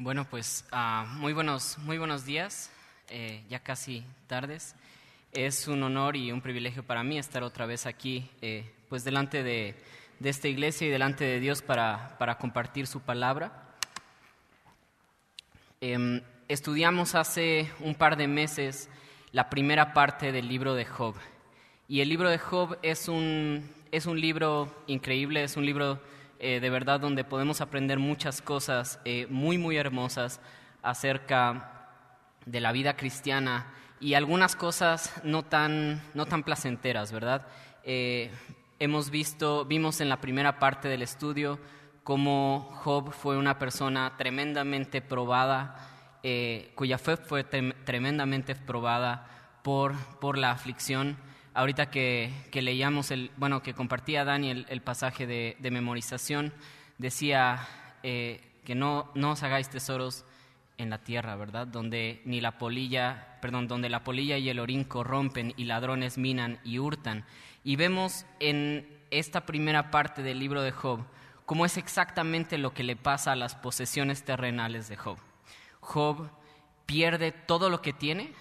Bueno, pues muy buenos días, ya casi tardes. Es un honor y un privilegio para mí estar otra vez aquí, pues delante de esta iglesia y delante de Dios para compartir su palabra. Estudiamos hace un par de meses la primera parte del libro de Job. Y el libro de Job es un libro increíble, es un libro de verdad donde podemos aprender muchas cosas muy hermosas acerca de la vida cristiana y algunas cosas no tan placenteras, ¿verdad? Vimos en la primera parte del estudio cómo Job fue una persona tremendamente probada, cuya fe fue tremendamente probada por la aflicción. Ahorita que leíamos, que compartía Dani el pasaje de memorización, decía que no os hagáis tesoros en la tierra, ¿verdad? Donde la polilla y el orín corrompen y ladrones minan y hurtan. Y vemos en esta primera parte del libro de Job cómo es exactamente lo que le pasa a las posesiones terrenales de Job. Job pierde todo lo que tiene,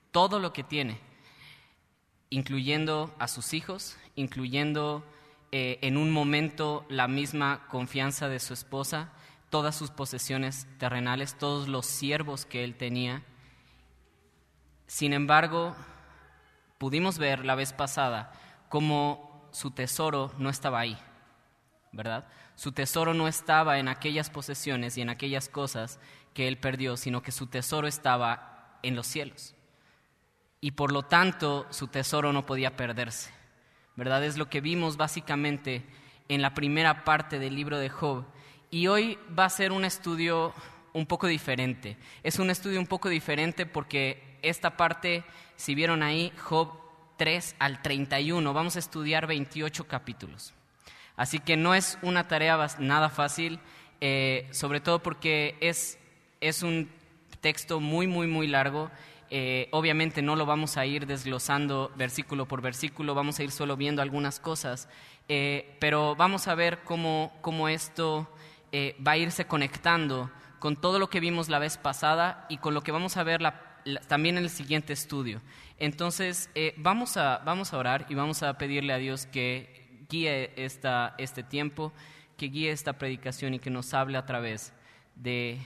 incluyendo a sus hijos, incluyendo en un momento la misma confianza de su esposa, todas sus posesiones terrenales, todos los siervos que él tenía. Sin embargo, pudimos ver la vez pasada cómo su tesoro no estaba ahí, ¿verdad? Su tesoro no estaba en aquellas posesiones y en aquellas cosas que él perdió, sino que su tesoro estaba en los cielos. Y por lo tanto su tesoro no podía perderse, ¿verdad? Es lo que vimos básicamente en la primera parte del libro de Job. Y hoy va a ser un estudio un poco diferente. Es un estudio un poco diferente porque esta parte, si vieron ahí, Job 3 al 31, vamos a estudiar 28 capítulos. Así que no es una tarea nada fácil, sobre todo porque es un texto muy largo. Obviamente no lo vamos a ir desglosando versículo por versículo, vamos a ir solo viendo algunas cosas, pero vamos a ver cómo esto va a irse conectando con todo lo que vimos la vez pasada y con lo que vamos a ver también en el siguiente estudio. Entonces vamos a orar y vamos a pedirle a Dios que guíe este tiempo, que guíe esta predicación y que nos hable a través de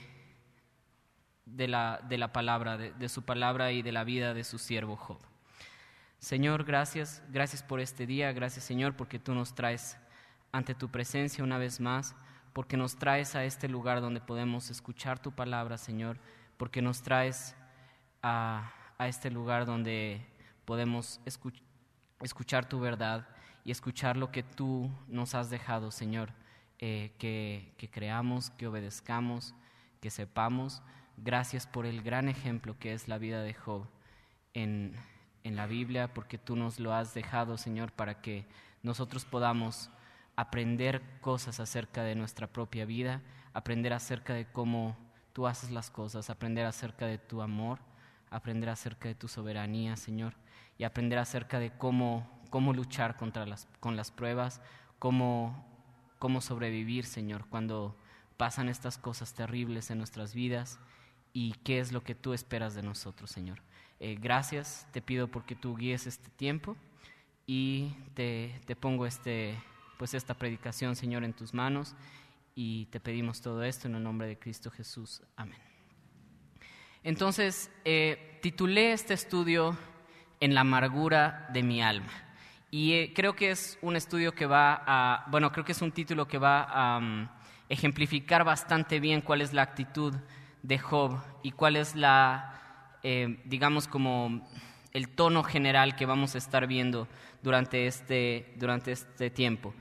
la palabra, de su palabra y de la vida de su siervo Job. Señor, gracias por este día, gracias Señor porque tú nos traes ante tu presencia una vez más, porque nos traes a este lugar donde podemos escuchar tu palabra, Señor, porque nos traes a este lugar donde podemos escuchar tu verdad y escuchar lo que tú nos has dejado, Señor, que creamos, que obedezcamos, que sepamos. Gracias por el gran ejemplo que es la vida de Job en la Biblia, porque tú nos lo has dejado, Señor, para que nosotros podamos aprender cosas acerca de nuestra propia vida, aprender acerca de cómo tú haces las cosas, aprender acerca de tu amor, aprender acerca de tu soberanía, Señor, y aprender acerca de cómo luchar con las pruebas, cómo sobrevivir, Señor, cuando pasan estas cosas terribles en nuestras vidas. ¿Y qué es lo que tú esperas de nosotros, Señor? Gracias, te pido porque tú guíes este tiempo y te pongo esta predicación, Señor, en tus manos y te pedimos todo esto en el nombre de Cristo Jesús. Amén. Entonces, titulé este estudio En la amargura de mi alma y creo que es un estudio que creo que es un título que va a ejemplificar bastante bien cuál es la actitud de Job y cuál es digamos como el tono general que vamos a estar viendo durante este tiempo.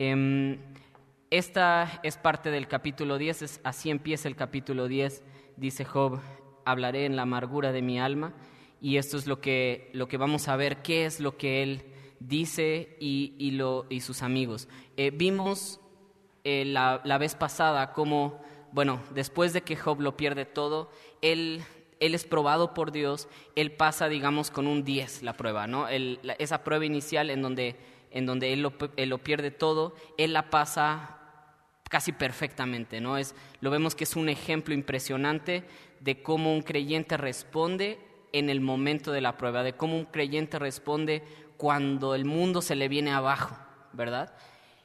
Esta es parte del capítulo 10, así empieza el capítulo 10, dice Job, hablaré en la amargura de mi alma, y esto es lo que vamos a ver, qué es lo que él dice y sus amigos. Vimos la vez pasada cómo, después de que Job lo pierde todo, él es probado por Dios, él pasa, digamos, con un 10 la prueba, ¿no? Esa prueba inicial en donde él lo pierde todo, él la pasa casi perfectamente, ¿no? Lo vemos que es un ejemplo impresionante de cómo un creyente responde en el momento de la prueba, de cómo un creyente responde cuando el mundo se le viene abajo, ¿verdad?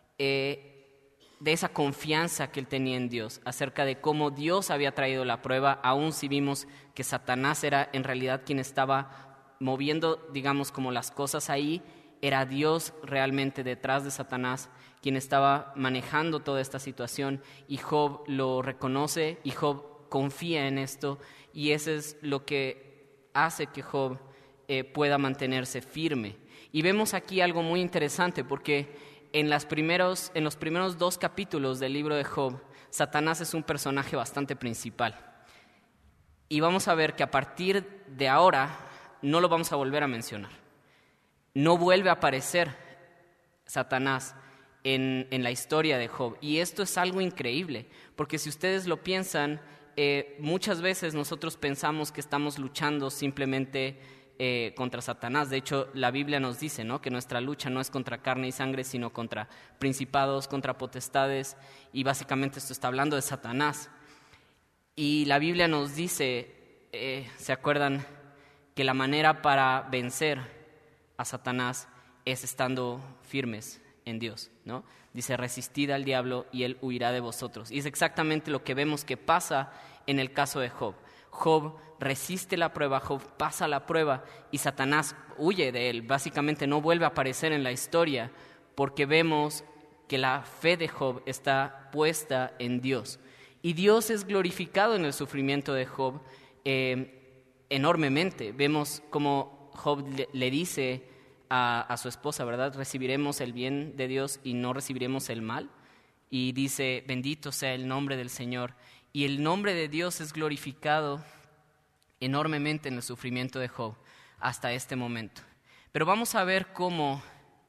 De esa confianza que él tenía en Dios, acerca de cómo Dios había traído la prueba, aun si vimos que Satanás era en realidad quien estaba moviendo, digamos, como las cosas ahí, era Dios realmente detrás de Satanás quien estaba manejando toda esta situación, y Job lo reconoce y Job confía en esto, y eso es lo que hace que Job pueda mantenerse firme. Y vemos aquí algo muy interesante, porque en los primeros 2 capítulos del libro de Job, Satanás es un personaje bastante principal. Y vamos a ver que a partir de ahora no lo vamos a volver a mencionar. No vuelve a aparecer Satanás en la historia de Job. Y esto es algo increíble, porque si ustedes lo piensan, muchas veces nosotros pensamos que estamos luchando simplemente contra Satanás. De hecho, la Biblia nos dice, ¿no?, que nuestra lucha no es contra carne y sangre, sino contra principados, contra potestades, y básicamente esto está hablando de Satanás. Y la Biblia nos dice, ¿se acuerdan?, que la manera para vencer a Satanás es estando firmes en Dios, ¿no? Dice, resistid al diablo y él huirá de vosotros. Y es exactamente lo que vemos que pasa en el caso de Job. Job resiste la prueba, Job pasa la prueba y Satanás huye de él. Básicamente no vuelve a aparecer en la historia, porque vemos que la fe de Job está puesta en Dios. Y Dios es glorificado en el sufrimiento de Job enormemente. Vemos como Job le dice a su esposa, ¿verdad?, recibiremos el bien de Dios y no recibiremos el mal. Y dice, bendito sea el nombre del Señor. Y el nombre de Dios es glorificado enormemente en el sufrimiento de Job hasta este momento. Pero vamos a ver cómo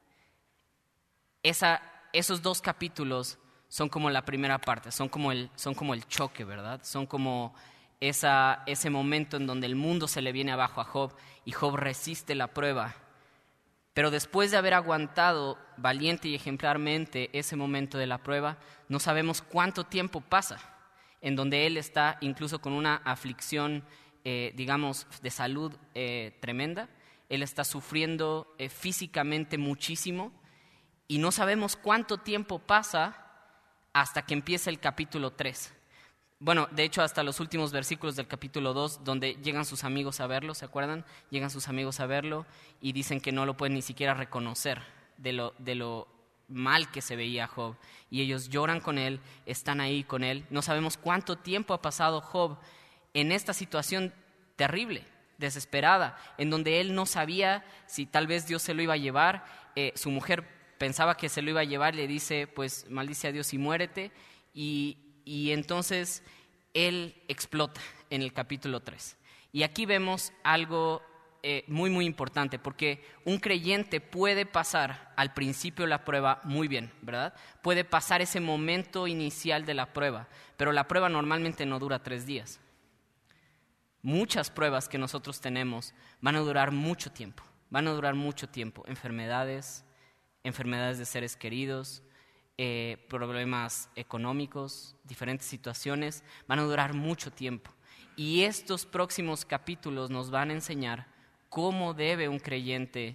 esos 2 capítulos son como la primera parte, son como el choque, ¿verdad? Son como ese momento en donde el mundo se le viene abajo a Job y Job resiste la prueba. Pero después de haber aguantado valiente y ejemplarmente ese momento de la prueba, no sabemos cuánto tiempo pasa, en donde él está incluso con una aflicción, digamos, de salud tremenda. Él está sufriendo físicamente muchísimo y no sabemos cuánto tiempo pasa hasta que empieza el capítulo 3. Bueno, de hecho, hasta los últimos versículos del capítulo 2, donde llegan sus amigos a verlo, ¿se acuerdan? Llegan sus amigos a verlo y dicen que no lo pueden ni siquiera reconocer de lo mal que se veía Job. Y ellos lloran con él, están ahí con él. No sabemos cuánto tiempo ha pasado Job en esta situación terrible, desesperada, en donde él no sabía si tal vez Dios se lo iba a llevar. Su mujer pensaba que se lo iba a llevar, le dice, pues maldice a Dios y muérete. Y entonces él explota en el capítulo 3. Y aquí vemos algo muy, muy importante, porque un creyente puede pasar al principio de la prueba muy bien, ¿verdad? Puede pasar ese momento inicial de la prueba, pero la prueba normalmente no dura 3 días. Muchas pruebas que nosotros tenemos van a durar mucho tiempo, enfermedades de seres queridos, problemas económicos, diferentes situaciones, van a durar mucho tiempo. Y estos próximos capítulos nos van a enseñar cómo debe un creyente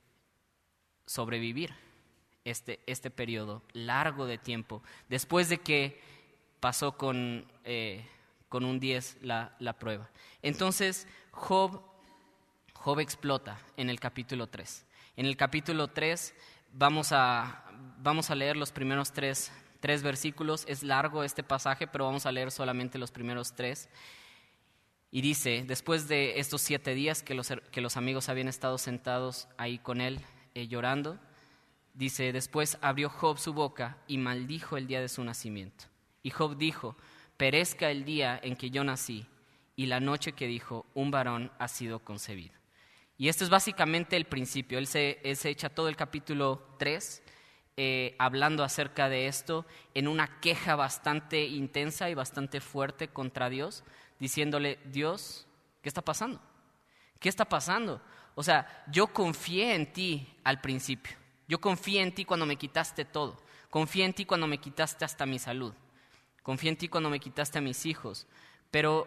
sobrevivir este periodo largo de tiempo, después de que pasó con un 10 la prueba. Entonces, Job explota en el capítulo 3. En el capítulo 3 vamos a leer los primeros tres versículos. Es largo este pasaje, pero vamos a leer solamente los primeros 3. Y dice, después de estos 7 días que los amigos habían estado sentados ahí con él llorando, dice, después abrió Job su boca y maldijo el día de su nacimiento. Y Job dijo, perezca el día en que yo nací y la noche que dijo, un varón ha sido concebido. Y esto es básicamente el principio. Él se echa todo el capítulo 3 hablando acerca de esto en una queja bastante intensa y bastante fuerte contra Dios, diciéndole, Dios, ¿qué está pasando? ¿Qué está pasando? O sea, yo confié en ti al principio. Yo confié en ti cuando me quitaste todo, Confié en ti cuando me quitaste hasta mi salud. Confié en ti cuando me quitaste a mis hijos. Pero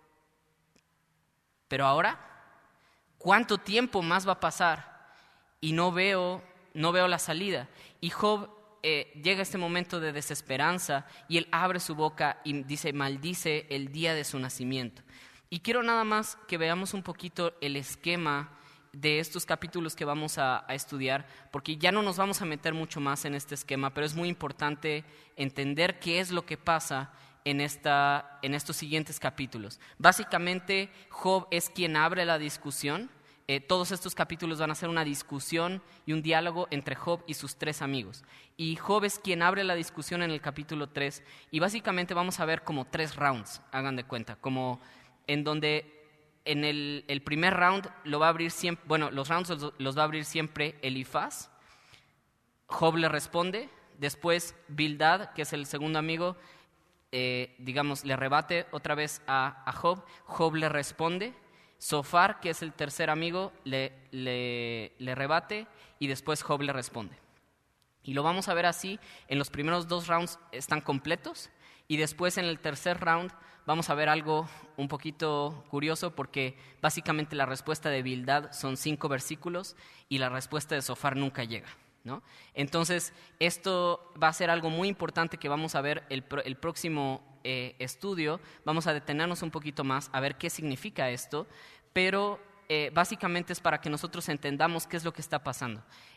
ahora, ¿cuánto tiempo más va a pasar? Y no veo la salida. Y Job llega a este momento de desesperanza y él abre su boca y maldice el día de su nacimiento. Y quiero nada más que veamos un poquito el esquema de estos capítulos que vamos a estudiar, porque ya no nos vamos a meter mucho más en este esquema, pero es muy importante entender qué es lo que pasa en estos siguientes capítulos. Básicamente, Job es quien abre la discusión. Todos estos capítulos van a ser una discusión y un diálogo entre Job y sus 3 amigos. Y Job es quien abre la discusión en el capítulo 3, y básicamente vamos a ver como 3 rounds, hagan de cuenta, como en donde en el primer round lo va a abrir siempre, los rounds los va a abrir siempre Elifaz. Job le responde, después Bildad, que es el segundo amigo, le rebate otra vez a Job. Job le responde. Zofar, que es el tercer amigo, le rebate, y después Job le responde. Y lo vamos a ver así. En los primeros 2 rounds están completos, y después en el tercer round vamos a ver algo un poquito curioso, porque básicamente la respuesta de Bildad son 5 versículos y la respuesta de Zofar nunca llega, ¿no? Entonces, esto va a ser algo muy importante que vamos a ver el próximo estudio. Vamos a detenernos un poquito más a ver qué significa esto, pero básicamente es para que nosotros entendamos qué es lo que está pasando.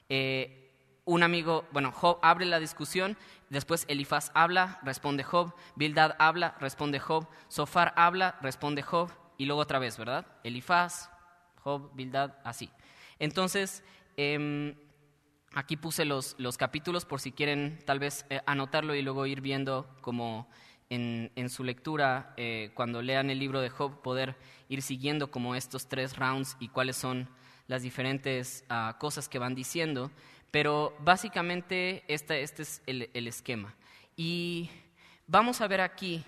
Job abre la discusión, después Elifaz habla, responde Job, Bildad habla, responde Job, Zofar habla, responde Job, y luego otra vez, ¿verdad? Elifaz, Job, Bildad, así. Entonces, aquí puse los capítulos por si quieren tal vez anotarlo y luego ir viendo como en su lectura, cuando lean el libro de Job, poder ir siguiendo como estos 3 rounds y cuáles son las diferentes cosas que van diciendo. Pero básicamente este es el esquema. Y vamos a ver aquí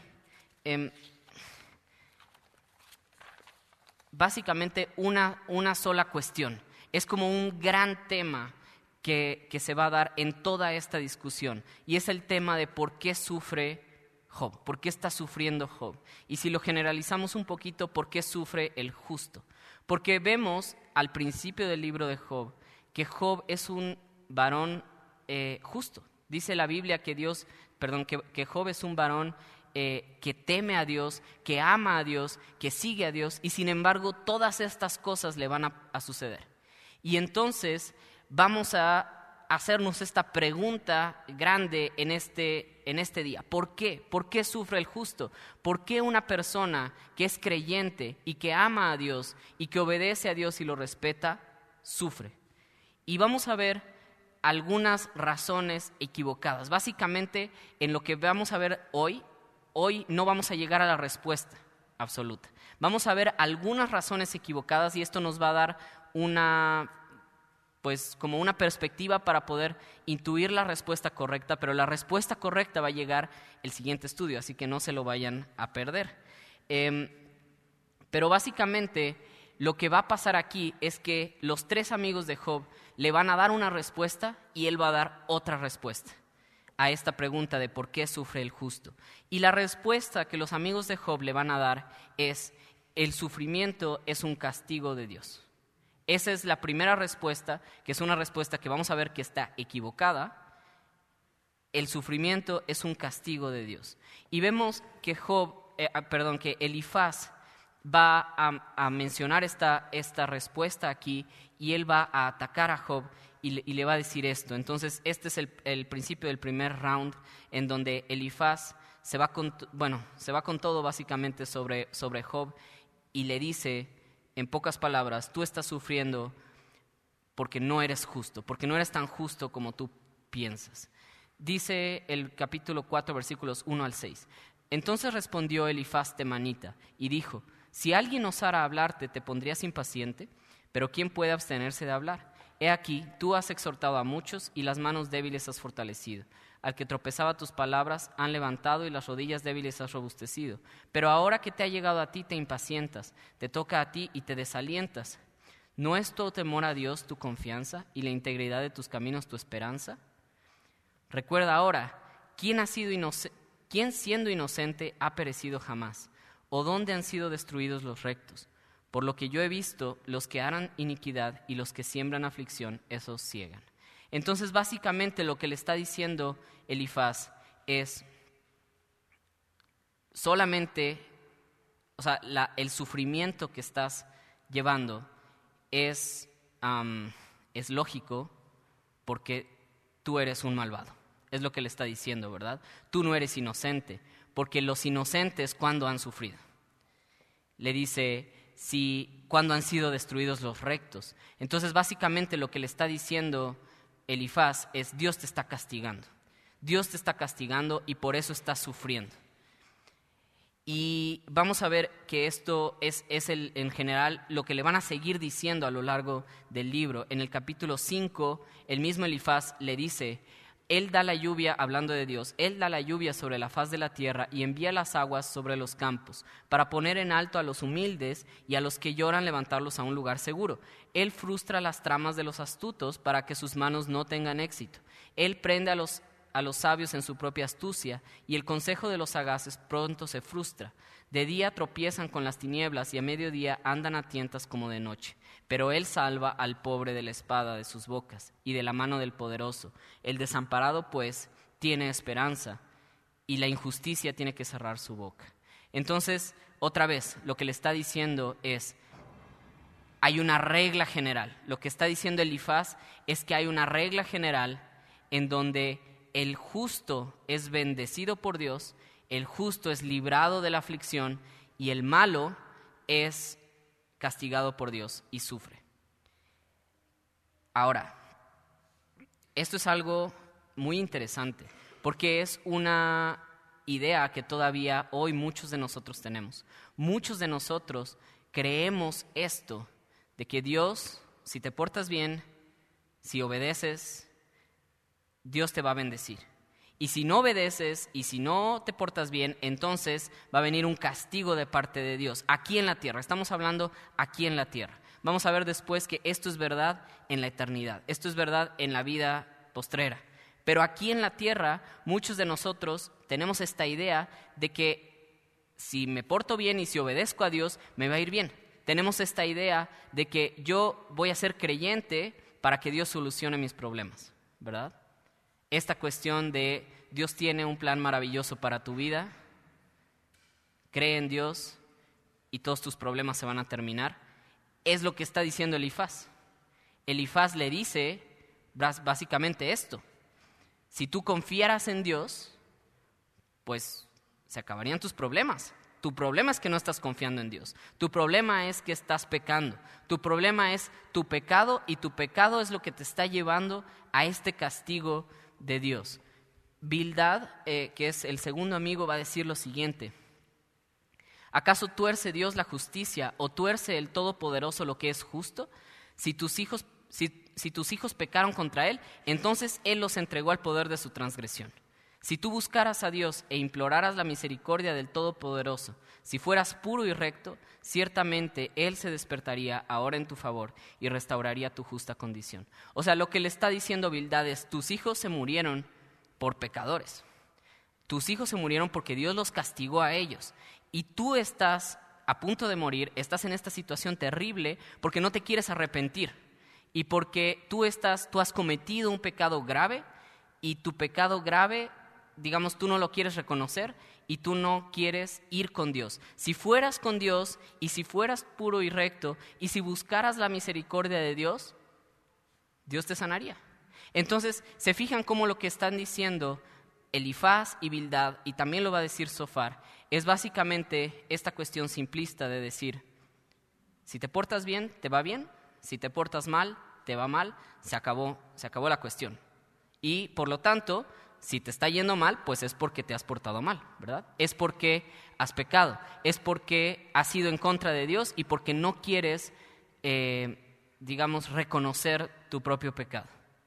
básicamente una sola cuestión. Es como un gran tema que se va a dar en toda esta discusión, y es el tema de por qué sufre Job, por qué está sufriendo Job. Y si lo generalizamos un poquito, ¿por qué sufre el justo? Porque vemos al principio del libro de Job que Job es un varón justo. Dice la Biblia que Job es un varón que teme a Dios, que ama a Dios, que sigue a Dios, y sin embargo todas estas cosas le van a suceder. Y entonces vamos a hacernos esta pregunta grande en este día. ¿Por qué? ¿Por qué sufre el justo? ¿Por qué una persona que es creyente y que ama a Dios y que obedece a Dios y lo respeta, sufre? Y vamos a ver algunas razones equivocadas. Básicamente, en lo que vamos a ver hoy no vamos a llegar a la respuesta absoluta. Vamos a ver algunas razones equivocadas, y esto nos va a dar como una perspectiva para poder intuir la respuesta correcta, pero la respuesta correcta va a llegar el siguiente estudio, así que no se lo vayan a perder. Pero básicamente lo que va a pasar aquí es que los 3 amigos de Job le van a dar una respuesta y él va a dar otra respuesta a esta pregunta de por qué sufre el justo. Y la respuesta que los amigos de Job le van a dar es: el sufrimiento es un castigo de Dios. Esa es la primera respuesta, que es una respuesta que vamos a ver que está equivocada. El sufrimiento es un castigo de Dios. Y vemos que que Elifaz va a mencionar esta respuesta aquí, y él va a atacar a Job y le va a decir esto. Entonces, este es el principio del primer round, en donde Elifaz se va con todo básicamente sobre Job, y le dice, en pocas palabras: tú estás sufriendo porque no eres justo, porque no eres tan justo como tú piensas. Dice el capítulo 4, versículos 1 al 6. Entonces respondió Elifaz temanita y dijo: si alguien osara hablarte, ¿te pondrías impaciente? Pero ¿quién puede abstenerse de hablar? He aquí, tú has exhortado a muchos y las manos débiles has fortalecido. Al que tropezaba tus palabras han levantado y las rodillas débiles has robustecido. Pero ahora que te ha llegado a ti te impacientas, te toca a ti y te desalientas. ¿No es tu temor a Dios tu confianza y la integridad de tus caminos tu esperanza? Recuerda ahora, ¿quién siendo inocente ha perecido jamás? ¿O dónde han sido destruidos los rectos? Por lo que yo he visto, los que harán iniquidad y los que siembran aflicción, esos ciegan. Entonces, básicamente lo que le está diciendo Elifaz es solamente, el sufrimiento que estás llevando es lógico porque tú eres un malvado. Es lo que le está diciendo, ¿verdad? Tú no eres inocente, porque los inocentes, ¿cuándo han sufrido? Le dice, cuando han sido destruidos los rectos. Entonces, básicamente lo que le está diciendo Elifaz es, Dios te está castigando. Dios te está castigando y por eso estás sufriendo. Y vamos a ver que esto es en general lo que le van a seguir diciendo a lo largo del libro. En el capítulo 5, el mismo Elifaz le dice, Él da la lluvia, hablando de Dios, Él da la lluvia sobre la faz de la tierra y envía las aguas sobre los campos, para poner en alto a los humildes y a los que lloran levantarlos a un lugar seguro. Él frustra las tramas de los astutos para que sus manos no tengan éxito. Él prende a los sabios en su propia astucia, y el consejo de los sagaces pronto se frustra. De día tropiezan con las tinieblas y a mediodía andan a tientas como de noche. Pero Él salva al pobre de la espada de sus bocas y de la mano del poderoso. El desamparado, pues, tiene esperanza y la injusticia tiene que cerrar su boca. Entonces, otra vez, lo que le está diciendo es, hay una regla general. Lo que está diciendo Elifaz es que hay una regla general en donde el justo es bendecido por Dios, el justo es librado de la aflicción y el malo es castigado por Dios y sufre. Ahora, esto es algo muy interesante porque es una idea que todavía hoy muchos de nosotros tenemos. Muchos de nosotros creemos esto, de que Dios, si te portas bien, si obedeces, Dios te va a bendecir. Y si no obedeces y si no te portas bien, entonces va a venir un castigo de parte de Dios, aquí en la tierra. Estamos hablando aquí en la tierra. Vamos a ver después que esto es verdad en la eternidad. Esto es verdad en la vida postrera. Pero aquí en la tierra, muchos de nosotros tenemos esta idea de que si me porto bien y si obedezco a Dios, me va a ir bien. Tenemos esta idea de que yo voy a ser creyente para que Dios solucione mis problemas, ¿verdad? Esta cuestión de Dios tiene un plan maravilloso para tu vida, cree en Dios y todos tus problemas se van a terminar, es lo que está diciendo Elifaz. Elifaz le dice básicamente esto: si tú confiaras en Dios, pues se acabarían tus problemas. Tu problema es que no estás confiando en Dios. Tu problema es que estás pecando. Tu problema es tu pecado y tu pecado es lo que te está llevando a este castigo de Dios. Bildad, que es el segundo amigo, va a decir lo siguiente: ¿acaso tuerce Dios la justicia o tuerce el Todopoderoso lo que es justo? Si tus hijos pecaron contra Él, entonces Él los entregó al poder de su transgresión. Si tú buscaras a Dios e imploraras la misericordia del Todopoderoso, si fueras puro y recto, ciertamente Él se despertaría ahora en tu favor y restauraría tu justa condición. O sea, lo que le está diciendo Bildad es: tus hijos se murieron por pecadores. Tus hijos se murieron porque Dios los castigó a ellos. Y tú estás a punto de morir, estás en esta situación terrible porque no te quieres arrepentir. Y porque tú has cometido un pecado grave, y tu pecado grave, digamos, tú no lo quieres reconocer y tú no quieres ir con Dios. Si fueras con Dios y si fueras puro y recto y si buscaras la misericordia de Dios, Dios te sanaría. Entonces, se fijan cómo lo que están diciendo Elifaz y Bildad, y también lo va a decir Zofar, es básicamente esta cuestión simplista de decir: si te portas bien, te va bien; si te portas mal, te va mal. Se acabó la cuestión. Y por lo tanto, si te está yendo mal, pues es porque te has portado mal, ¿verdad? Es porque has pecado, es porque has ido en contra de Dios y porque no quieres, reconocer tu propio pecado.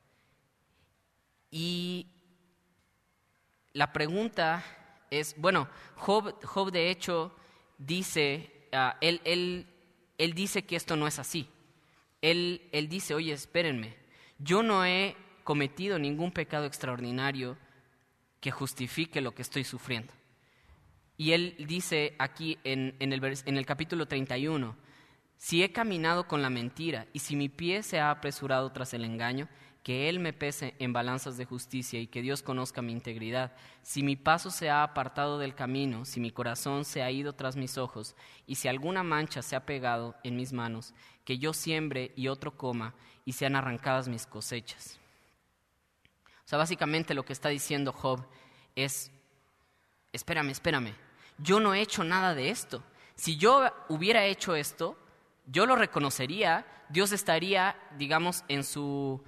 Y la pregunta es, bueno, Job de hecho dice, él dice que esto no es así. Él dice: oye, espérenme, yo no he cometido ningún pecado extraordinario que justifique lo que estoy sufriendo. Y él dice aquí en el capítulo 31, si he caminado con la mentira y si mi pie se ha apresurado tras el engaño, que Él me pese en balanzas de justicia y que Dios conozca mi integridad. Si mi paso se ha apartado del camino, si mi corazón se ha ido tras mis ojos, y si alguna mancha se ha pegado en mis manos, que yo siembre y otro coma, y sean arrancadas mis cosechas. O sea, básicamente lo que está diciendo Job es, espérame, yo no he hecho nada de esto. Si yo hubiera hecho esto, yo lo reconocería, Dios estaría, digamos, en su...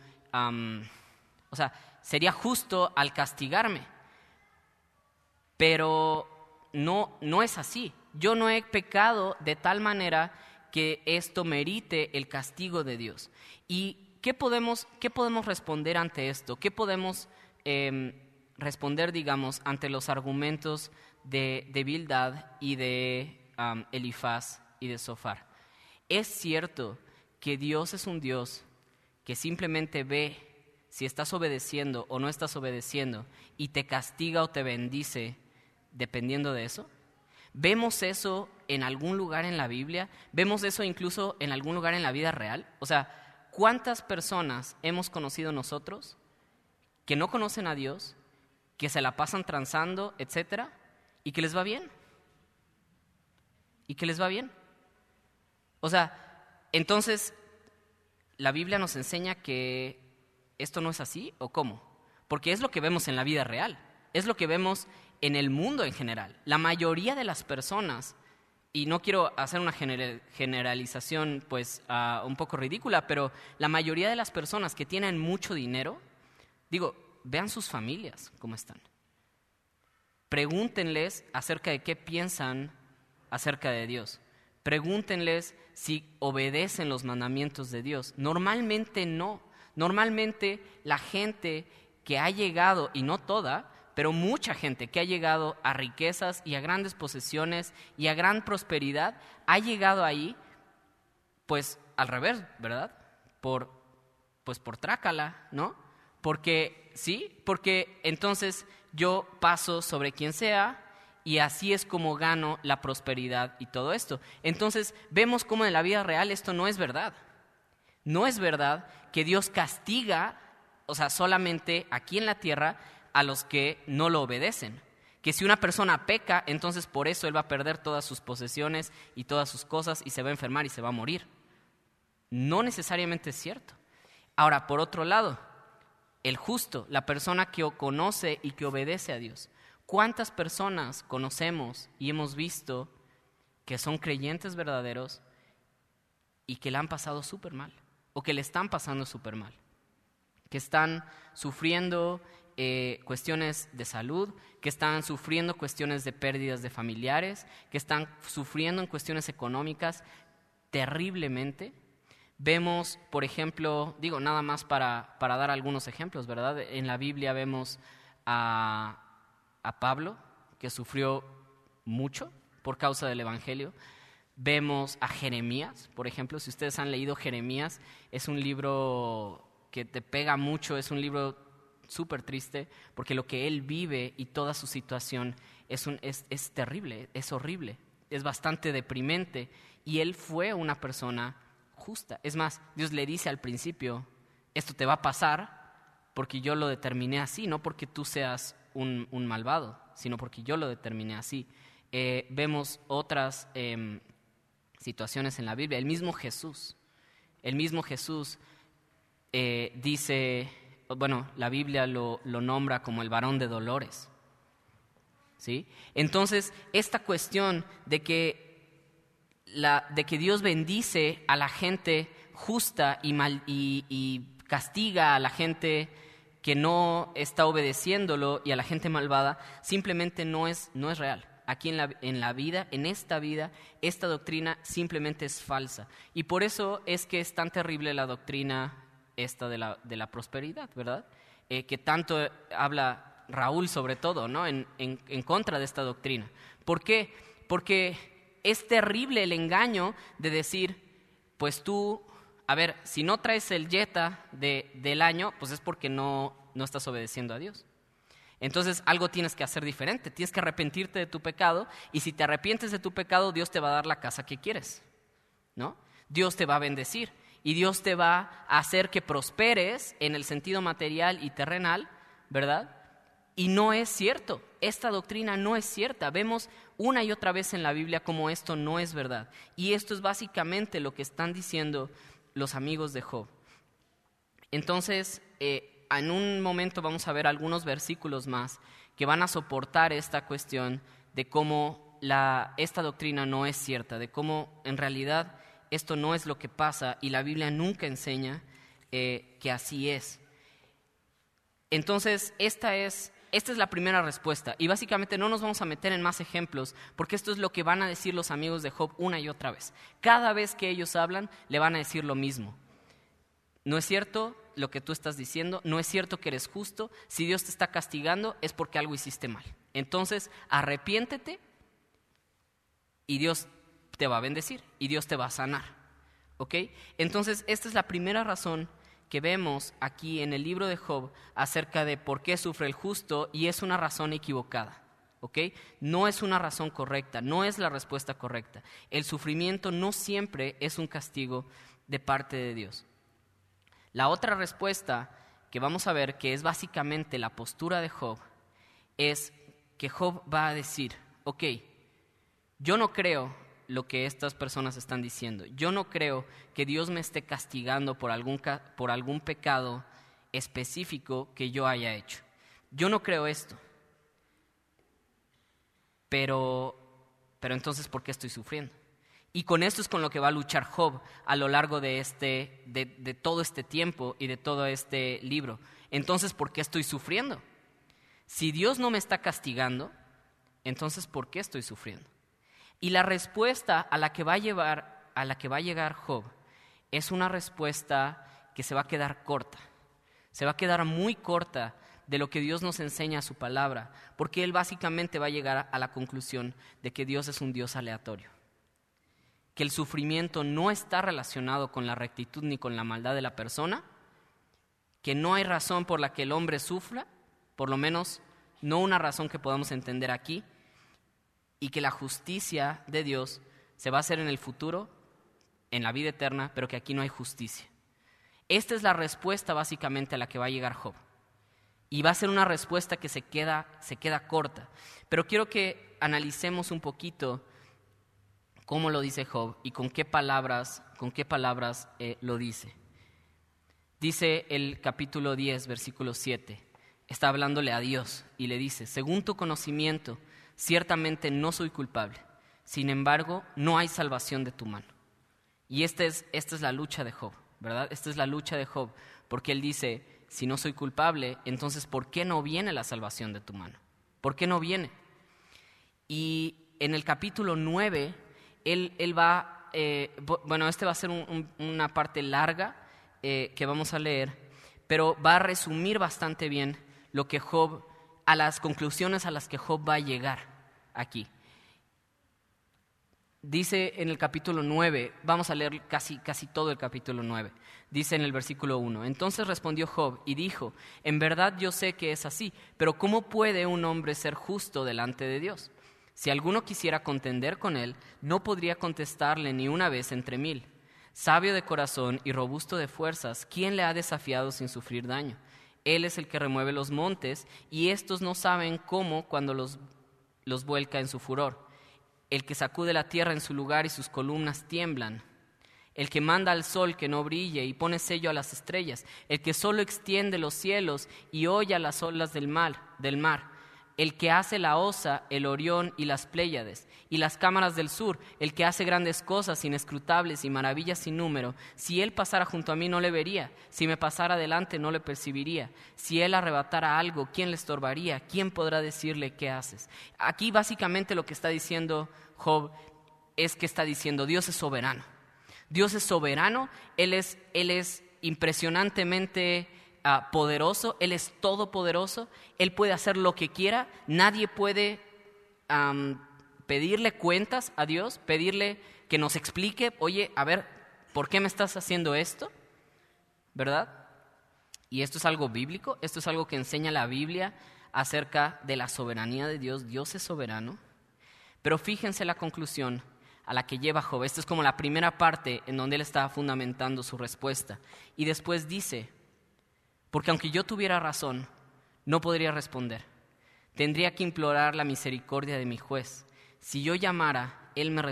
sería justo al castigarme. Pero no es así. Yo no he pecado de tal manera que esto merite el castigo de Dios. ¿Y qué podemos responder ante esto? ¿Qué podemos responder, digamos, ante los argumentos de Bildad y de Elifaz y de Zofar? Es cierto que Dios es un Dios que simplemente ve si estás obedeciendo o no estás obedeciendo y te castiga o te bendice dependiendo de eso. ¿Vemos eso en algún lugar en la Biblia? ¿Vemos eso incluso en algún lugar en la vida real? O sea, ¿cuántas personas hemos conocido nosotros que no conocen a Dios, que se la pasan transando, etcétera, y que les va bien? ¿Y que les va bien? O sea, entonces, ¿la Biblia nos enseña que esto no es así o cómo? Porque es lo que vemos en la vida real, es lo que vemos en el mundo en general. La mayoría de las personas, y no quiero hacer una generalización pues un poco ridícula, pero la mayoría de las personas que tienen mucho dinero, vean sus familias cómo están. Pregúntenles acerca de qué piensan acerca de Dios. Pregúntenles si obedecen los mandamientos de Dios. Normalmente no. Normalmente la gente que ha llegado, y no toda, pero mucha gente que ha llegado a riquezas y a grandes posesiones y a gran prosperidad, ha llegado ahí, pues al revés, ¿verdad? Por trácala, ¿no? Porque entonces yo paso sobre quien sea, y así es como gano la prosperidad y todo esto. Entonces vemos cómo en la vida real esto no es verdad. No es verdad que Dios castiga, solamente aquí en la tierra, a los que no lo obedecen. Que si una persona peca, entonces por eso él va a perder todas sus posesiones y todas sus cosas y se va a enfermar y se va a morir. No necesariamente es cierto. Ahora, por otro lado, el justo, la persona que conoce y que obedece a Dios. ¿Cuántas personas conocemos y hemos visto que son creyentes verdaderos y que la han pasado súper mal? O que le están pasando súper mal. Que están sufriendo cuestiones de salud, que están sufriendo cuestiones de pérdidas de familiares, que están sufriendo en cuestiones económicas terriblemente. Vemos, por ejemplo, nada más para dar algunos ejemplos, ¿verdad? En la Biblia vemos a Pablo, que sufrió mucho por causa del Evangelio. Vemos a Jeremías, por ejemplo. Si ustedes han leído Jeremías, es un libro que te pega mucho, es un libro súper triste, porque lo que él vive y toda su situación es terrible, es horrible, es bastante deprimente, y él fue una persona justa. Es más, Dios le dice al principio, esto te va a pasar porque yo lo determiné así, no porque tú seas un malvado, sino porque yo lo determiné así. Vemos otras situaciones en la Biblia. El mismo Jesús dice, la Biblia lo nombra como el varón de dolores, ¿sí? Entonces, esta cuestión de que Dios bendice a la gente justa y castiga a la gente que no está obedeciéndolo y a la gente malvada, simplemente no es real. Aquí en la vida, en esta vida, esta doctrina simplemente es falsa. Y por eso es que es tan terrible la doctrina esta de la prosperidad, ¿verdad? Que tanto habla Raúl sobre todo, ¿no? En contra de esta doctrina. ¿Por qué? Porque es terrible el engaño de decir, pues tú a ver, si no traes el Jetta del año, pues es porque no estás obedeciendo a Dios. Entonces algo tienes que hacer diferente, tienes que arrepentirte de tu pecado, y si te arrepientes de tu pecado, Dios te va a dar la casa que quieres, ¿no? Dios te va a bendecir y Dios te va a hacer que prosperes en el sentido material y terrenal, ¿verdad? Y no es cierto, esta doctrina no es cierta. Vemos una y otra vez en la Biblia cómo esto no es verdad. Y esto es básicamente lo que están diciendo los amigos de Job. Entonces, en un momento vamos a ver algunos versículos más que van a soportar esta cuestión de cómo esta doctrina no es cierta, de cómo en realidad esto no es lo que pasa y la Biblia nunca enseña que así es. Entonces, esta es la primera respuesta, y básicamente no nos vamos a meter en más ejemplos, porque esto es lo que van a decir los amigos de Job una y otra vez. Cada vez que ellos hablan, le van a decir lo mismo. No es cierto lo que tú estás diciendo, no es cierto que eres justo. Si Dios te está castigando es porque algo hiciste mal. Entonces, arrepiéntete y Dios te va a bendecir y Dios te va a sanar, ¿ok? Entonces, esta es la primera razón que vemos aquí en el libro de Job acerca de por qué sufre el justo, y es una razón equivocada, ¿ok? No es una razón correcta, no es la respuesta correcta. El sufrimiento no siempre es un castigo de parte de Dios. La otra respuesta que vamos a ver, que es básicamente la postura de Job, es que Job va a decir, ok, yo no creo lo que estas personas están diciendo. Yo no creo que Dios me esté castigando por algún pecado específico que yo haya hecho. Yo no creo esto. Pero entonces, ¿por qué estoy sufriendo? Y con esto es con lo que va a luchar Job a lo largo de todo este tiempo y de todo este libro. Entonces, ¿por qué estoy sufriendo? Si Dios no me está castigando, entonces, ¿por qué estoy sufriendo? Y la respuesta a la que va a llegar Job es una respuesta que se va a quedar corta. Se va a quedar muy corta de lo que Dios nos enseña a su palabra, porque él básicamente va a llegar a la conclusión de que Dios es un Dios aleatorio, que el sufrimiento no está relacionado con la rectitud ni con la maldad de la persona, que no hay razón por la que el hombre sufra, por lo menos no una razón que podamos entender aquí, y que la justicia de Dios se va a hacer en el futuro, en la vida eterna, pero que aquí no hay justicia. Esta es la respuesta básicamente a la que va a llegar Job. Y va a ser una respuesta que se queda corta. Pero quiero que analicemos un poquito cómo lo dice Job y con qué palabras lo dice. Dice el capítulo 10, versículo 7, está hablándole a Dios y le dice, según tu conocimiento, ciertamente no soy culpable, sin embargo, no hay salvación de tu mano. Y esta es la lucha de Job, ¿verdad? Esta es la lucha de Job, porque él dice, si no soy culpable, entonces ¿por qué no viene la salvación de tu mano? ¿Por qué no viene? Y en el capítulo 9, él va, este va a ser una parte larga que vamos a leer, pero va a resumir bastante bien lo que Job, a las conclusiones a las que Job va a llegar aquí. Dice en el capítulo 9, vamos a leer casi todo el capítulo 9, dice en el versículo 1, entonces respondió Job y dijo, en verdad yo sé que es así, pero ¿cómo puede un hombre ser justo delante de Dios? Si alguno quisiera contender con él, no podría contestarle ni una vez entre 1000. Sabio de corazón y robusto de fuerzas, ¿quién le ha desafiado sin sufrir daño? Él es el que remueve los montes, y estos no saben cómo cuando los vuelca en su furor. El que sacude la tierra en su lugar y sus columnas tiemblan. El que manda al sol que no brille y pone sello a las estrellas. El que solo extiende los cielos y holla las olas del mar. El que hace la Osa, el Orión y las Pléyades, y las cámaras del sur, el que hace grandes cosas inescrutables y maravillas sin número. Si él pasara junto a mí no le vería, si me pasara delante no le percibiría. Si él arrebatara algo, ¿quién le estorbaría? ¿Quién podrá decirle qué haces? Aquí básicamente lo que está diciendo Job es que está diciendo Dios es soberano. Dios es soberano, Él es impresionantemente poderoso, Él es todopoderoso, Él puede hacer lo que quiera, nadie puede pedirle cuentas a Dios, pedirle que nos explique, oye, a ver, ¿por qué me estás haciendo esto? ¿Verdad? Y esto es algo bíblico, esto es algo que enseña la Biblia acerca de la soberanía de Dios. Dios es soberano. Pero fíjense la conclusión a la que lleva Job. Esta es como la primera parte en donde él estaba fundamentando su respuesta. Y después dice, porque aunque yo tuviera razón, no podría responder. Tendría que implorar la misericordia de mi juez. Si yo llamara,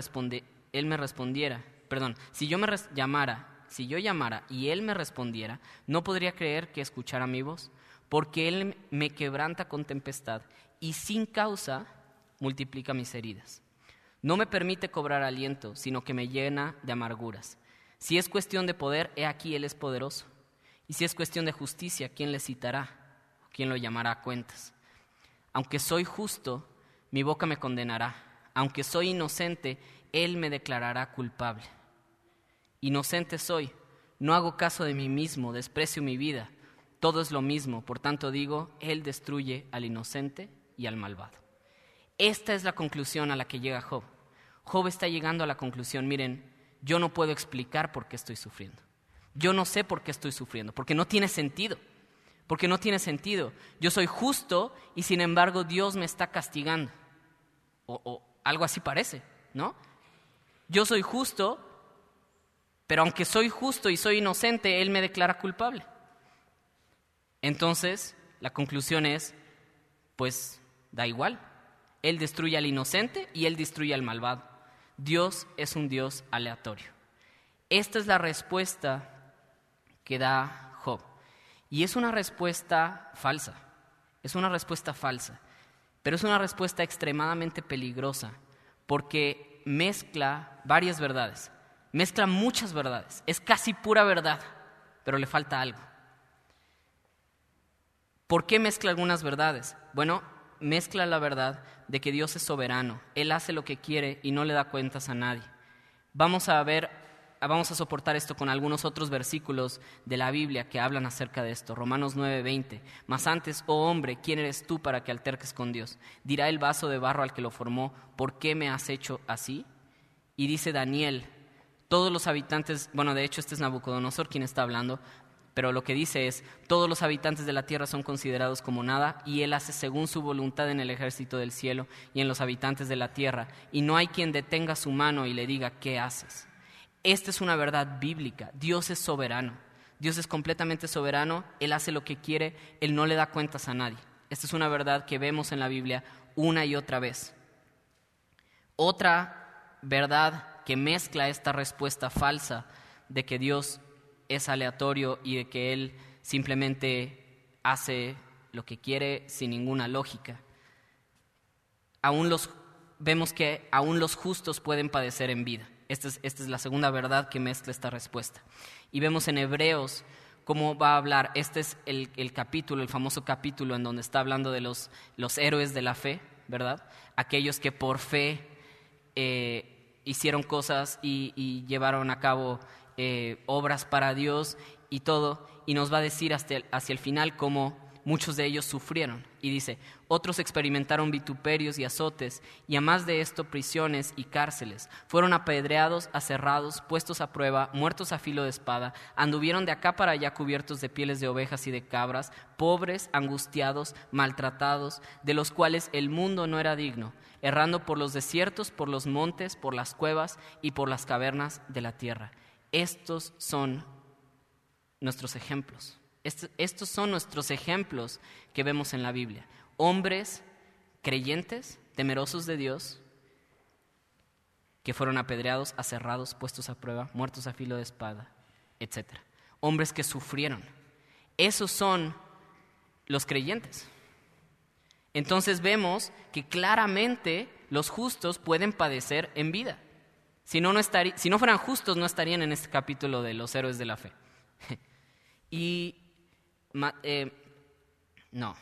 si yo llamara y él me respondiera, no podría creer que escuchara mi voz, porque él me quebranta con tempestad y sin causa multiplica mis heridas. No me permite cobrar aliento, sino que me llena de amarguras. Si es cuestión de poder, he aquí él es poderoso. Y si es cuestión de justicia, ¿quién le citará? ¿Quién lo llamará a cuentas? Aunque soy justo, mi boca me condenará. Aunque soy inocente, él me declarará culpable. Inocente soy, no hago caso de mí mismo, desprecio mi vida. Todo es lo mismo, por tanto digo, él destruye al inocente y al malvado. Esta es la conclusión a la que llega Job. Job está llegando a la conclusión, miren, yo no puedo explicar por qué estoy sufriendo. Yo no sé por qué estoy sufriendo, porque no tiene sentido. Porque no tiene sentido. Yo soy justo y sin embargo Dios me está castigando. O algo así parece, ¿no? Yo soy justo, pero aunque soy justo y soy inocente, Él me declara culpable. Entonces, la conclusión es, pues da igual. Él destruye al inocente y Él destruye al malvado. Dios es un Dios aleatorio. Esta es la respuesta que da Job. Y es una respuesta falsa. Es una respuesta falsa. Pero es una respuesta extremadamente peligrosa porque mezcla varias verdades. Mezcla muchas verdades. Es casi pura verdad, pero le falta algo. ¿Por qué mezcla algunas verdades? Bueno, mezcla la verdad de que Dios es soberano. Él hace lo que quiere y no le da cuentas a nadie. Vamos a soportar esto con algunos otros versículos de la Biblia que hablan acerca de esto. Romanos 9:20. Mas antes, oh hombre, ¿quién eres tú para que alterques con Dios? Dirá el vaso de barro al que lo formó, ¿por qué me has hecho así? Y dice Daniel, todos los habitantes, bueno, de hecho este es Nabucodonosor quien está hablando, pero lo que dice es, todos los habitantes de la tierra son considerados como nada, y Él hace según su voluntad en el ejército del cielo y en los habitantes de la tierra, y no hay quien detenga su mano y le diga, ¿qué haces? Esta es una verdad bíblica. Dios es soberano. Dios es completamente soberano. Él hace lo que quiere. Él no le da cuentas a nadie. Esta es una verdad que vemos en la Biblia una y otra vez. Otra verdad que mezcla esta respuesta falsa de que Dios es aleatorio y de que Él simplemente hace lo que quiere sin ninguna lógica. Vemos que aún los justos pueden padecer en vida. Esta es la segunda verdad que mezcla esta respuesta. Y vemos en Hebreos cómo va a hablar. Este es el capítulo, el famoso capítulo en donde está hablando de los héroes de la fe, ¿verdad? Aquellos que por fe hicieron cosas y llevaron a cabo obras para Dios y todo. Y nos va a decir hacia el final cómo muchos de ellos sufrieron. Y dice, otros experimentaron vituperios y azotes, y a más de esto prisiones y cárceles. Fueron apedreados, aserrados, puestos a prueba, muertos a filo de espada. Anduvieron de acá para allá cubiertos de pieles de ovejas y de cabras, pobres, angustiados, maltratados, de los cuales el mundo no era digno, errando por los desiertos, por los montes, por las cuevas y por las cavernas de la tierra. Estos son nuestros ejemplos. Estos son nuestros ejemplos que vemos en la Biblia. Hombres creyentes, temerosos de Dios, que fueron apedreados, aserrados, puestos a prueba, muertos a filo de espada, etc. Hombres que sufrieron. Esos son los creyentes. Entonces vemos que claramente los justos pueden padecer en vida. Si no fueran justos, no estarían en este capítulo de los héroes de la fe. No.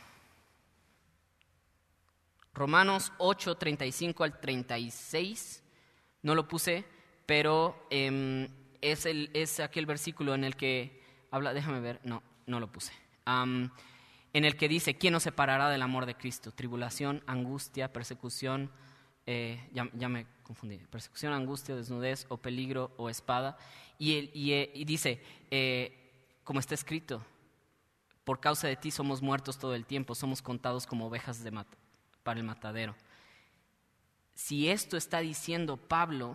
Romanos 8, 35 al 36, no lo puse, pero es aquel versículo en el que habla, déjame ver, no lo puse, en el que dice, ¿quién nos separará del amor de Cristo? Tribulación, angustia, persecución, ya me confundí, persecución, angustia, desnudez o peligro o espada. Y dice, como está escrito, por causa de ti somos muertos todo el tiempo, somos contados como ovejas para el matadero. Si esto está diciendo Pablo,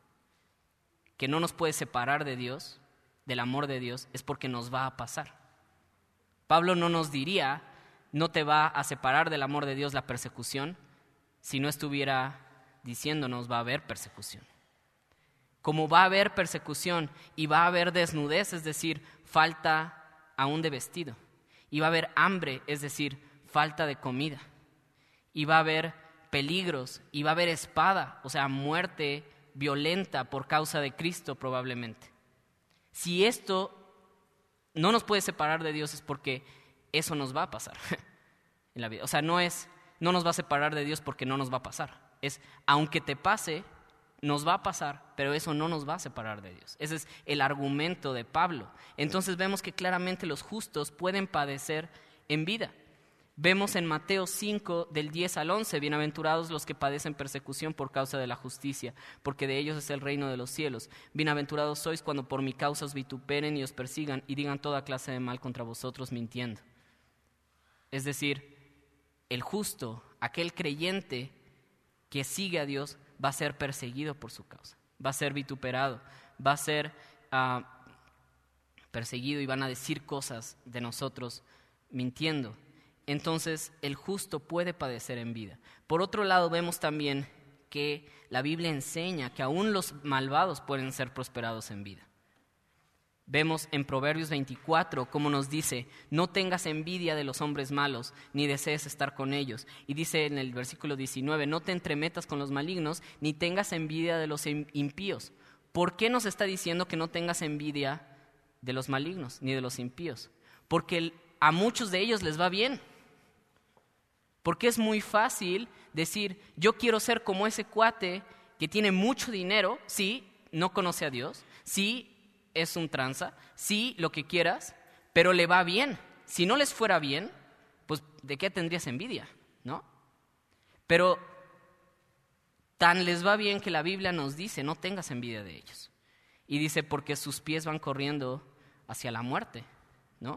que no nos puede separar de Dios, del amor de Dios, es porque nos va a pasar. Pablo no nos diría, no te va a separar del amor de Dios la persecución, si no estuviera diciéndonos va a haber persecución. Como va a haber persecución y va a haber desnudez, es decir, falta aún de vestido, y va a haber hambre, es decir, falta de comida, y va a haber peligros, y va a haber espada, o sea, muerte violenta por causa de Cristo probablemente. Si esto no nos puede separar de Dios es porque eso nos va a pasar en la vida. O sea, no nos va a separar de Dios porque no nos va a pasar. Es, aunque te pase, nos va a pasar, pero eso no nos va a separar de Dios. Ese es el argumento de Pablo. Entonces vemos que claramente los justos pueden padecer en vida. Vemos en Mateo 5, del 10 al 11, bienaventurados los que padecen persecución por causa de la justicia, porque de ellos es el reino de los cielos. Bienaventurados sois cuando por mi causa os vituperen y os persigan y digan toda clase de mal contra vosotros mintiendo. Es decir, el justo, aquel creyente que sigue a Dios, va a ser perseguido por su causa, va a ser vituperado, va a ser perseguido y van a decir cosas de nosotros mintiendo. Entonces el justo puede padecer en vida. Por otro lado, vemos también que la Biblia enseña que aún los malvados pueden ser prosperados en vida. Vemos en Proverbios 24 cómo nos dice, no tengas envidia de los hombres malos, ni desees estar con ellos. Y dice en el versículo 19, no te entremetas con los malignos, ni tengas envidia de los impíos. ¿Por qué nos está diciendo que no tengas envidia de los malignos, ni de los impíos? Porque a muchos de ellos les va bien. Porque es muy fácil decir, yo quiero ser como ese cuate que tiene mucho dinero, sí, no conoce a Dios, sí, es un tranza, sí, lo que quieras, pero le va bien. Si no les fuera bien, pues ¿de qué tendrías envidia? ¿No? Pero tan les va bien que la Biblia nos dice, no tengas envidia de ellos. Y dice, porque sus pies van corriendo hacia la muerte, ¿no?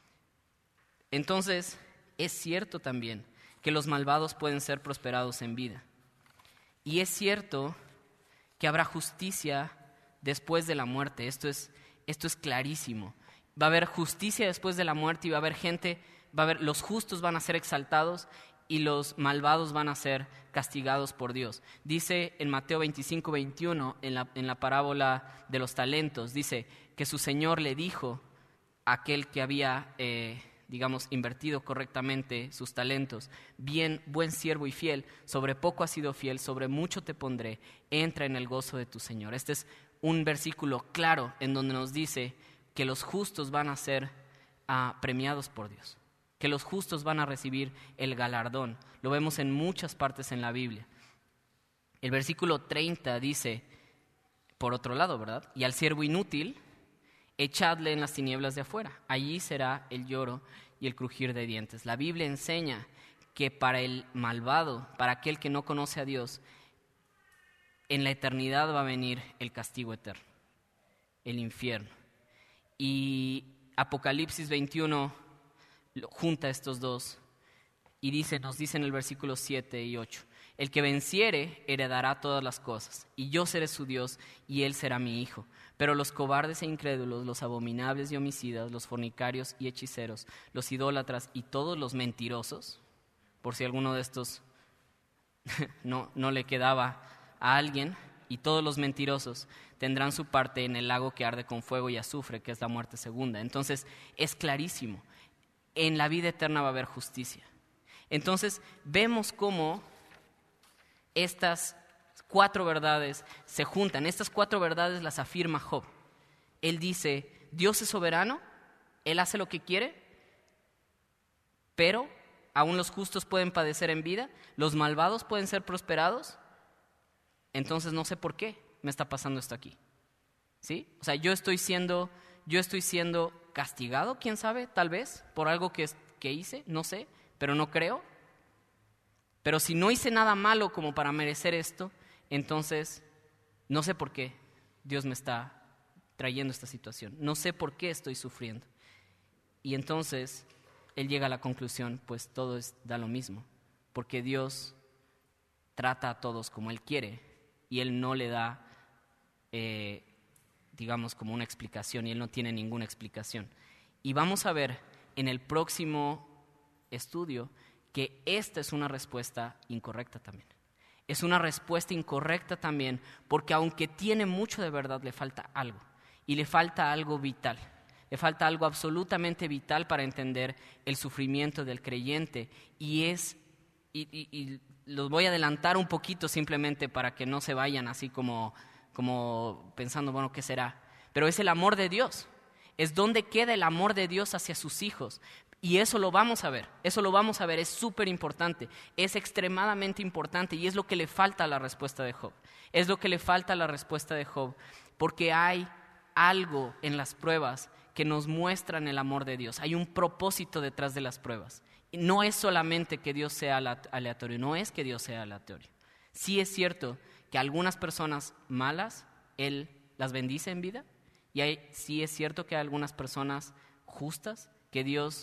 Entonces, es cierto también que los malvados pueden ser prosperados en vida. Y es cierto que habrá justicia después de la muerte. Esto es clarísimo. Va a haber justicia después de la muerte y va a haber los justos van a ser exaltados y los malvados van a ser castigados por Dios. Dice en Mateo 25, 21, en la parábola de los talentos, dice que su Señor le dijo a aquel que había invertido correctamente sus talentos, bien, buen siervo y fiel, sobre poco has sido fiel, sobre mucho te pondré, entra en el gozo de tu Señor. Este es un versículo claro en donde nos dice que los justos van a ser premiados por Dios, que los justos van a recibir el galardón. Lo vemos en muchas partes en la Biblia. El versículo 30 dice, por otro lado, ¿verdad? Y al siervo inútil, echadle en las tinieblas de afuera, allí será el lloro y el crujir de dientes. La Biblia enseña que para el malvado, para aquel que no conoce a Dios, en la eternidad va a venir el castigo eterno, el infierno. Y Apocalipsis 21 junta estos dos y nos dice en el versículo 7 y 8, el que venciere heredará todas las cosas, y yo seré su Dios, y él será mi hijo. Pero los cobardes e incrédulos, los abominables y homicidas, los fornicarios y hechiceros, los idólatras y todos los mentirosos, por si alguno de estos no le quedaba a alguien, y todos los mentirosos tendrán su parte en el lago que arde con fuego y azufre, que es la muerte segunda. Entonces es clarísimo, en la vida eterna va a haber justicia. Entonces vemos cómo estas 4 verdades se juntan. Estas 4 verdades las afirma Job. Él dice, Dios es soberano, Él hace lo que quiere, pero aún los justos pueden padecer en vida, los malvados pueden ser prosperados. Entonces no sé por qué me está pasando esto aquí. ¿Sí? O sea, yo estoy siendo castigado, quién sabe, tal vez, por algo que hice, no sé, pero no creo. Pero si no hice nada malo como para merecer esto, entonces no sé por qué Dios me está trayendo esta situación? No sé por qué estoy sufriendo. Y entonces él llega a la conclusión, pues todo da lo mismo, porque Dios trata a todos como Él quiere y Él no le da, digamos, como una explicación, y Él no tiene ninguna explicación. Y vamos a ver en el próximo estudio que esta es una respuesta incorrecta también. Es una respuesta incorrecta también porque aunque tiene mucho de verdad, le falta algo, y le falta algo vital. Le falta algo absolutamente vital para entender el sufrimiento del creyente, y los voy a adelantar un poquito simplemente para que no se vayan así como pensando, bueno, ¿qué será? Pero es el amor de Dios, es donde queda el amor de Dios hacia sus hijos, y eso lo vamos a ver, es súper importante, es extremadamente importante, y es lo que le falta a la respuesta de Job, porque hay algo en las pruebas que nos muestran el amor de Dios. Hay un propósito detrás de las pruebas. Y no es solamente que Dios sea aleatorio, no es que Dios sea aleatorio. Sí es cierto que algunas personas malas, Él las bendice en vida, y sí es cierto que hay algunas personas justas, que Dios,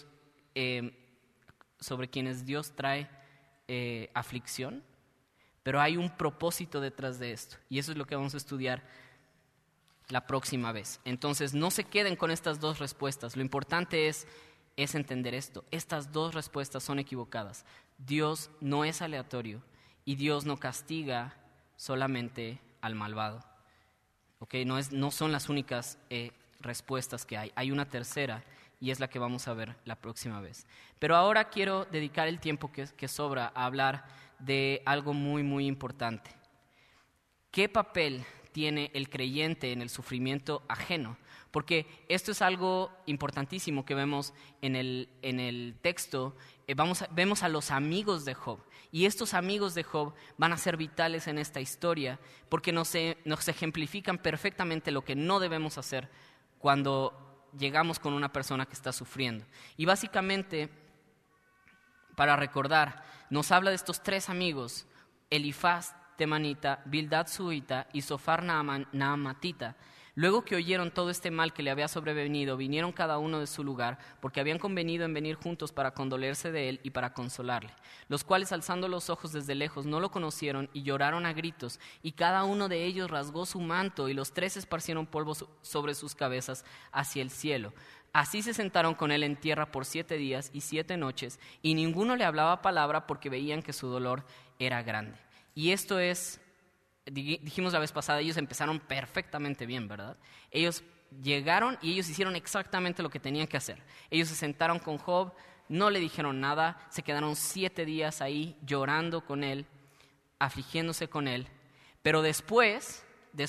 sobre quienes Dios trae aflicción, pero hay un propósito detrás de esto, y eso es lo que vamos a estudiar la próxima vez. Entonces, no se queden con estas dos respuestas. Lo importante es entender esto. Estas dos respuestas son equivocadas. Dios no es aleatorio y Dios no castiga solamente al malvado. ¿Okay? No son las únicas respuestas que hay. Hay una tercera, y es la que vamos a ver la próxima vez. Pero ahora quiero dedicar el tiempo que sobra a hablar de algo muy, muy importante. ¿Qué papel tiene el creyente en el sufrimiento ajeno? Porque esto es algo importantísimo que vemos en el texto. Vemos a los amigos de Job, y estos amigos de Job van a ser vitales en esta historia porque nos ejemplifican perfectamente lo que no debemos hacer cuando llegamos con una persona que está sufriendo. Y básicamente, para recordar, nos habla de estos tres amigos: Elifaz temanita, Bildad suita y Sofar naamatita. Luego que oyeron todo este mal que le había sobrevenido, vinieron cada uno de su lugar, porque habían convenido en venir juntos para condolerse de él y para consolarle. Los cuales, alzando los ojos desde lejos, no lo conocieron y lloraron a gritos, y cada uno de ellos rasgó su manto, y los tres esparcieron polvo sobre sus cabezas hacia el cielo. Así se sentaron con él en tierra por 7 días y 7 noches, y ninguno le hablaba palabra porque veían que su dolor era grande. Y esto es, dijimos la vez pasada, ellos empezaron perfectamente bien, ¿verdad? Ellos llegaron y ellos hicieron exactamente lo que tenían que hacer. Ellos se sentaron con Job, no le dijeron nada, se quedaron 7 días ahí llorando con él, afligiéndose con él. Pero después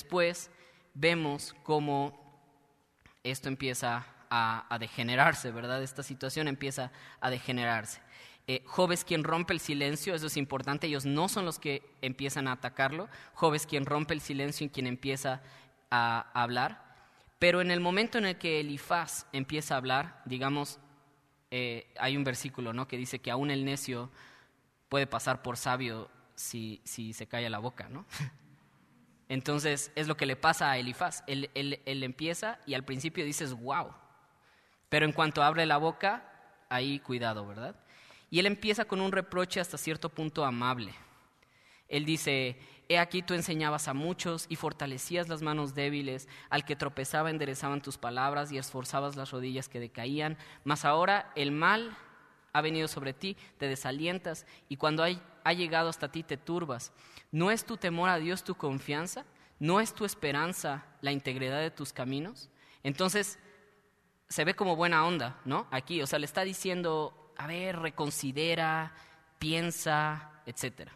vemos cómo esto empieza a degenerarse, ¿verdad? Esta situación empieza a degenerarse. Job es quien rompe el silencio, eso es importante. Ellos no son los que empiezan a atacarlo. Job es quien rompe el silencio y quien empieza a hablar. Pero en el momento en el que Elifaz empieza a hablar, digamos, hay un versículo, ¿no?, que dice que aún el necio puede pasar por sabio si se calla la boca, ¿no? Entonces es lo que le pasa a Elifaz. Él empieza y al principio dices wow, pero en cuanto abre la boca, ahí cuidado, ¿verdad? Y él empieza con un reproche hasta cierto punto amable. Él dice: he aquí tú enseñabas a muchos y fortalecías las manos débiles, al que tropezaba enderezaban tus palabras y esforzabas las rodillas que decaían, mas ahora el mal ha venido sobre ti, te desalientas, y cuando ha llegado hasta ti te turbas. ¿No es tu temor a Dios tu confianza? ¿No es tu esperanza la integridad de tus caminos? Entonces se ve como buena onda, ¿no? Aquí, o sea, le está diciendo: a ver, reconsidera, piensa, etc.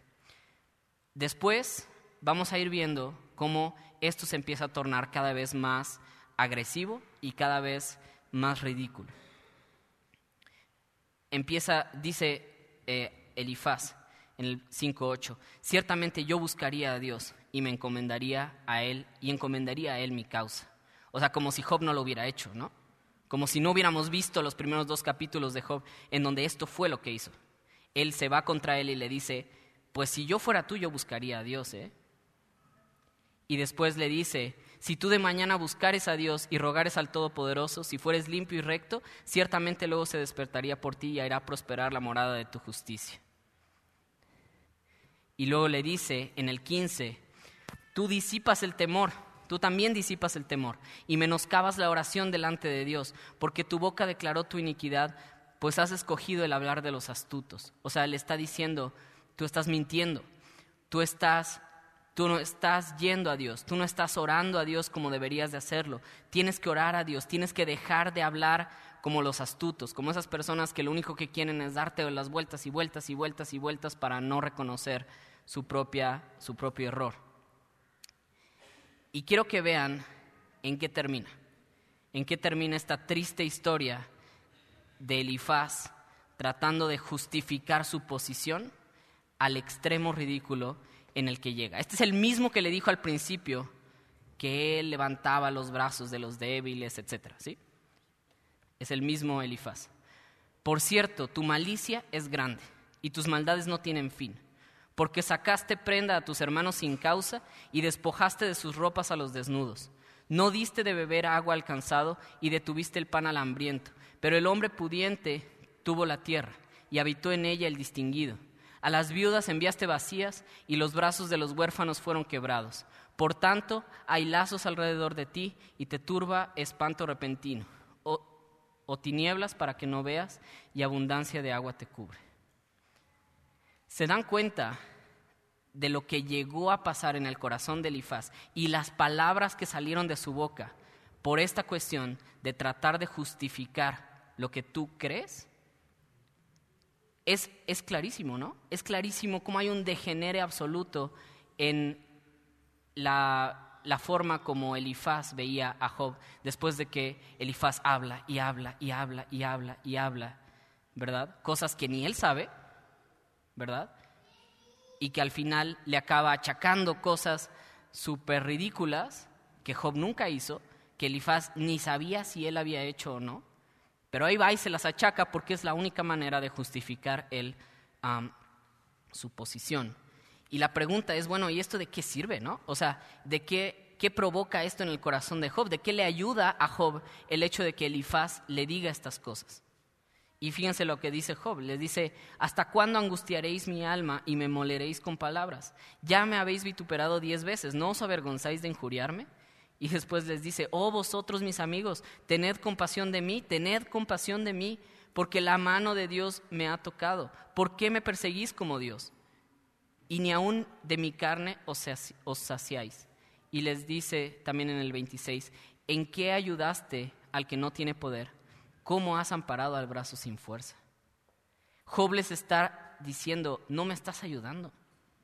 Después vamos a ir viendo cómo esto se empieza a tornar cada vez más agresivo y cada vez más ridículo. Dice Elifaz en el 5:8: ciertamente yo buscaría a Dios y me encomendaría a Él, y encomendaría a Él mi causa. O sea, como si Job no lo hubiera hecho, ¿no? Como si no hubiéramos visto los primeros 2 capítulos de Job, en donde esto fue lo que hizo. Él se va contra él y le dice: pues si yo fuera tú, yo buscaría a Dios, ¿eh? Y después le dice: Si tú de mañana buscares a Dios y rogares al Todopoderoso, si fueres limpio y recto, ciertamente luego se despertaría por ti y hará prosperar la morada de tu justicia. Y luego le dice en el 15, tú disipas el temor, tú también disipas el temor, y menoscabas la oración delante de Dios, porque tu boca declaró tu iniquidad, pues has escogido el hablar de los astutos. O sea, le está diciendo, tú estás mintiendo, tú no estás yendo a Dios, tú no estás orando a Dios como deberías de hacerlo. Tienes que orar a Dios, tienes que dejar de hablar como los astutos, como esas personas que lo único que quieren es darte las vueltas y vueltas y vueltas y vueltas para no reconocer su propio error. Y quiero que vean en qué termina esta triste historia de Elifaz tratando de justificar su posición al extremo ridículo en el que llega. Este es el mismo que le dijo al principio que él levantaba los brazos de los débiles, etc. ¿Sí? Es el mismo Elifaz. Por cierto, tu malicia es grande y tus maldades no tienen fin, porque sacaste prenda a tus hermanos sin causa y despojaste de sus ropas a los desnudos. No diste de beber agua al cansado y detuviste el pan al hambriento, pero el hombre pudiente tuvo la tierra y habitó en ella el distinguido. A las viudas enviaste vacías y los brazos de los huérfanos fueron quebrados. Por tanto, hay lazos alrededor de ti y te turba espanto repentino, o tinieblas para que no veas y abundancia de agua te cubre. ¿Se dan cuenta de lo que llegó a pasar en el corazón de Elifaz y las palabras que salieron de su boca por esta cuestión de tratar de justificar lo que tú crees? Es clarísimo, ¿no? Es clarísimo cómo hay un degenere absoluto en la forma como Elifaz veía a Job después de que Elifaz habla y habla y habla y habla y habla, ¿verdad? Cosas que ni él sabe, ¿verdad? Y que al final le acaba achacando cosas súper ridículas que Job nunca hizo, que Elifaz ni sabía si él había hecho o no, pero ahí va y se las achaca porque es la única manera de justificar él su posición. Y la pregunta es, bueno, ¿y esto de qué sirve, no? O sea, ¿de qué provoca esto en el corazón de Job? ¿De qué le ayuda a Job el hecho de que Elifaz le diga estas cosas? Y fíjense lo que dice Job, les dice, ¿hasta cuándo angustiaréis mi alma y me moleréis con palabras? Ya me habéis vituperado 10 veces, ¿no os avergonzáis de injuriarme? Y después les dice, oh vosotros mis amigos, tened compasión de mí, porque la mano de Dios me ha tocado. ¿Por qué me perseguís como Dios? Y ni aun de mi carne os saciáis. Y les dice también en el 26, ¿en qué ayudaste al que no tiene poder? ¿Cómo has amparado al brazo sin fuerza? Job les está diciendo, no me estás ayudando.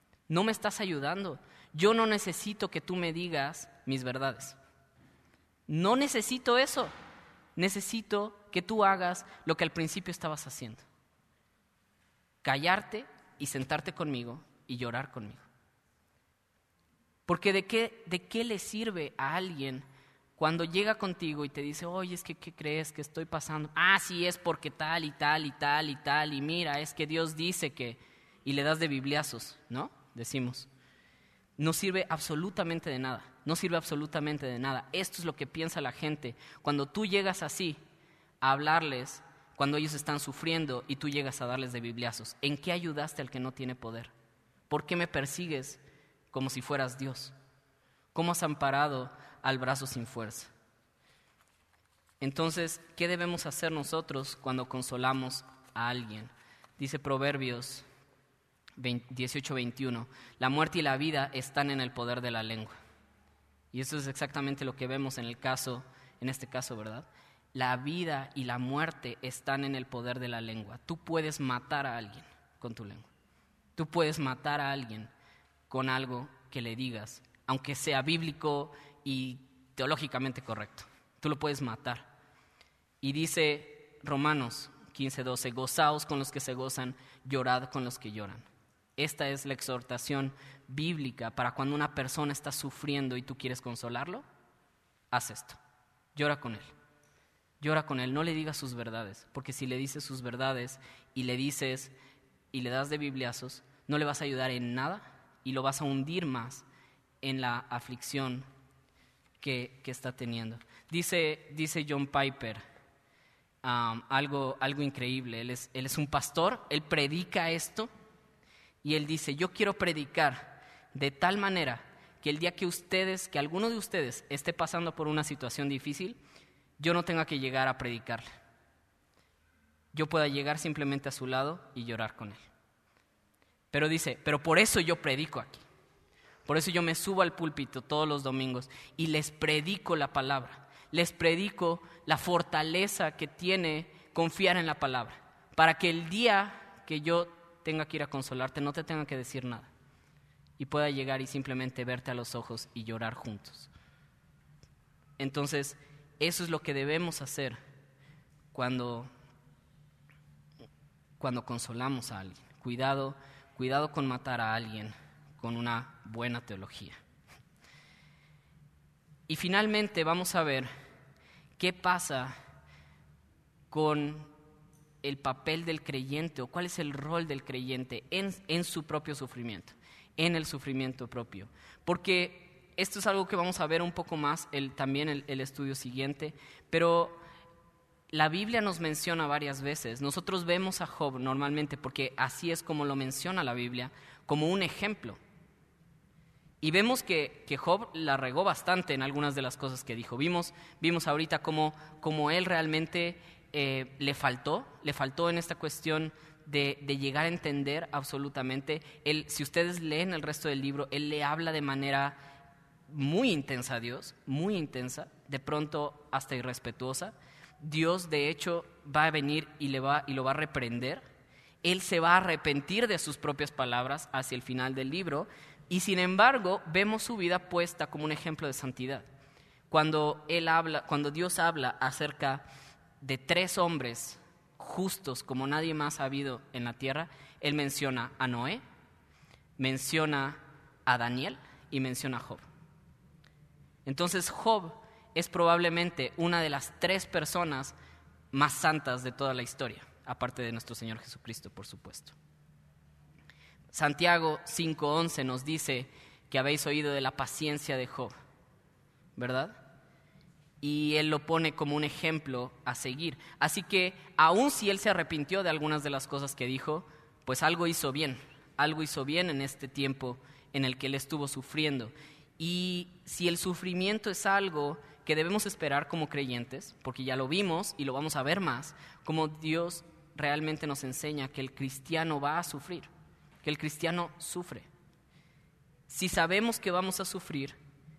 Yo no necesito que tú me digas mis verdades. No necesito eso. Necesito que tú hagas lo que al principio estabas haciendo. Callarte y sentarte conmigo y llorar conmigo. Porque ¿de qué le sirve a alguien cuando llega contigo y te dice, oye, es que ¿qué crees que estoy pasando? Ah, sí, es porque tal y tal y tal y tal, y mira, es que Dios dice que... Y le das de bibliazos, ¿no? Decimos. No sirve absolutamente de nada, Esto es lo que piensa la gente. Cuando tú llegas así a hablarles, cuando ellos están sufriendo y tú llegas a darles de bibliazos, ¿en qué ayudaste al que no tiene poder? ¿Por qué me persigues como si fueras Dios? ¿Cómo has amparado al brazo sin fuerza? Entonces, ¿qué debemos hacer nosotros cuando consolamos a alguien? Dice Proverbios 18:21, la muerte y la vida están en el poder de la lengua. Y eso es exactamente lo que vemos en este caso, ¿verdad? La vida y la muerte están en el poder de la lengua. Tú puedes matar a alguien con tu lengua. Tú puedes matar a alguien con algo que le digas, aunque sea bíblico y teológicamente correcto. Tú lo puedes matar. Y dice Romanos 15:12, gozaos con los que se gozan, llorad con los que lloran. Esta es la exhortación bíblica para cuando una persona está sufriendo y tú quieres consolarlo. Haz esto, llora con él, no le digas sus verdades, porque si le dices sus verdades y le dices y le das de bibliazos, no le vas a ayudar en nada y lo vas a hundir más en la aflicción que está teniendo. Dice John Piper algo increíble. Él es un pastor, él predica esto y él dice: yo quiero predicar de tal manera que el día que alguno de ustedes esté pasando por una situación difícil, yo no tenga que llegar a predicarle. Yo pueda llegar simplemente a su lado y llorar con él. Pero dice, pero por eso yo predico aquí. Por eso yo me subo al púlpito todos los domingos y les predico la palabra. Les predico la fortaleza que tiene confiar en la palabra. Para que el día que yo tenga que ir a consolarte, no te tenga que decir nada. Y pueda llegar y simplemente verte a los ojos y llorar juntos. Entonces, eso es lo que debemos hacer cuando consolamos a alguien. Cuidado con matar a alguien con una buena teología. Y finalmente vamos a ver qué pasa con el papel del creyente, o cuál es el rol del creyente en su propio sufrimiento, en el sufrimiento propio. Porque esto es algo que vamos a ver un poco más también el estudio siguiente, pero la Biblia nos menciona varias veces. Nosotros vemos a Job normalmente, porque así es como lo menciona la Biblia, como un ejemplo. Y vemos que Job la regó bastante en algunas de las cosas que dijo. Vimos ahorita cómo él realmente le faltó en esta cuestión de llegar a entender absolutamente. Si ustedes leen el resto del libro, él le habla de manera muy intensa a Dios, muy intensa, de pronto hasta irrespetuosa. Dios, de hecho, va a venir y lo va a reprender. Él se va a arrepentir de sus propias palabras hacia el final del libro. Y sin embargo, vemos su vida puesta como un ejemplo de santidad. Cuando Dios habla acerca de 3 hombres justos como nadie más ha habido en la tierra, Él menciona a Noé, menciona a Daniel y menciona a Job. Entonces Job es probablemente una de las 3 personas más santas de toda la historia, aparte de nuestro Señor Jesucristo, por supuesto. Santiago 5:11 nos dice que habéis oído de la paciencia de Job, ¿verdad? Y él lo pone como un ejemplo a seguir. Así que, aun si él se arrepintió de algunas de las cosas que dijo, pues algo hizo bien en este tiempo en el que él estuvo sufriendo. Y si el sufrimiento es algo que debemos esperar como creyentes, porque ya lo vimos y lo vamos a ver más, como Dios realmente nos enseña que el cristiano va a sufrir, que el cristiano sufre. Si sabemos que vamos a sufrir,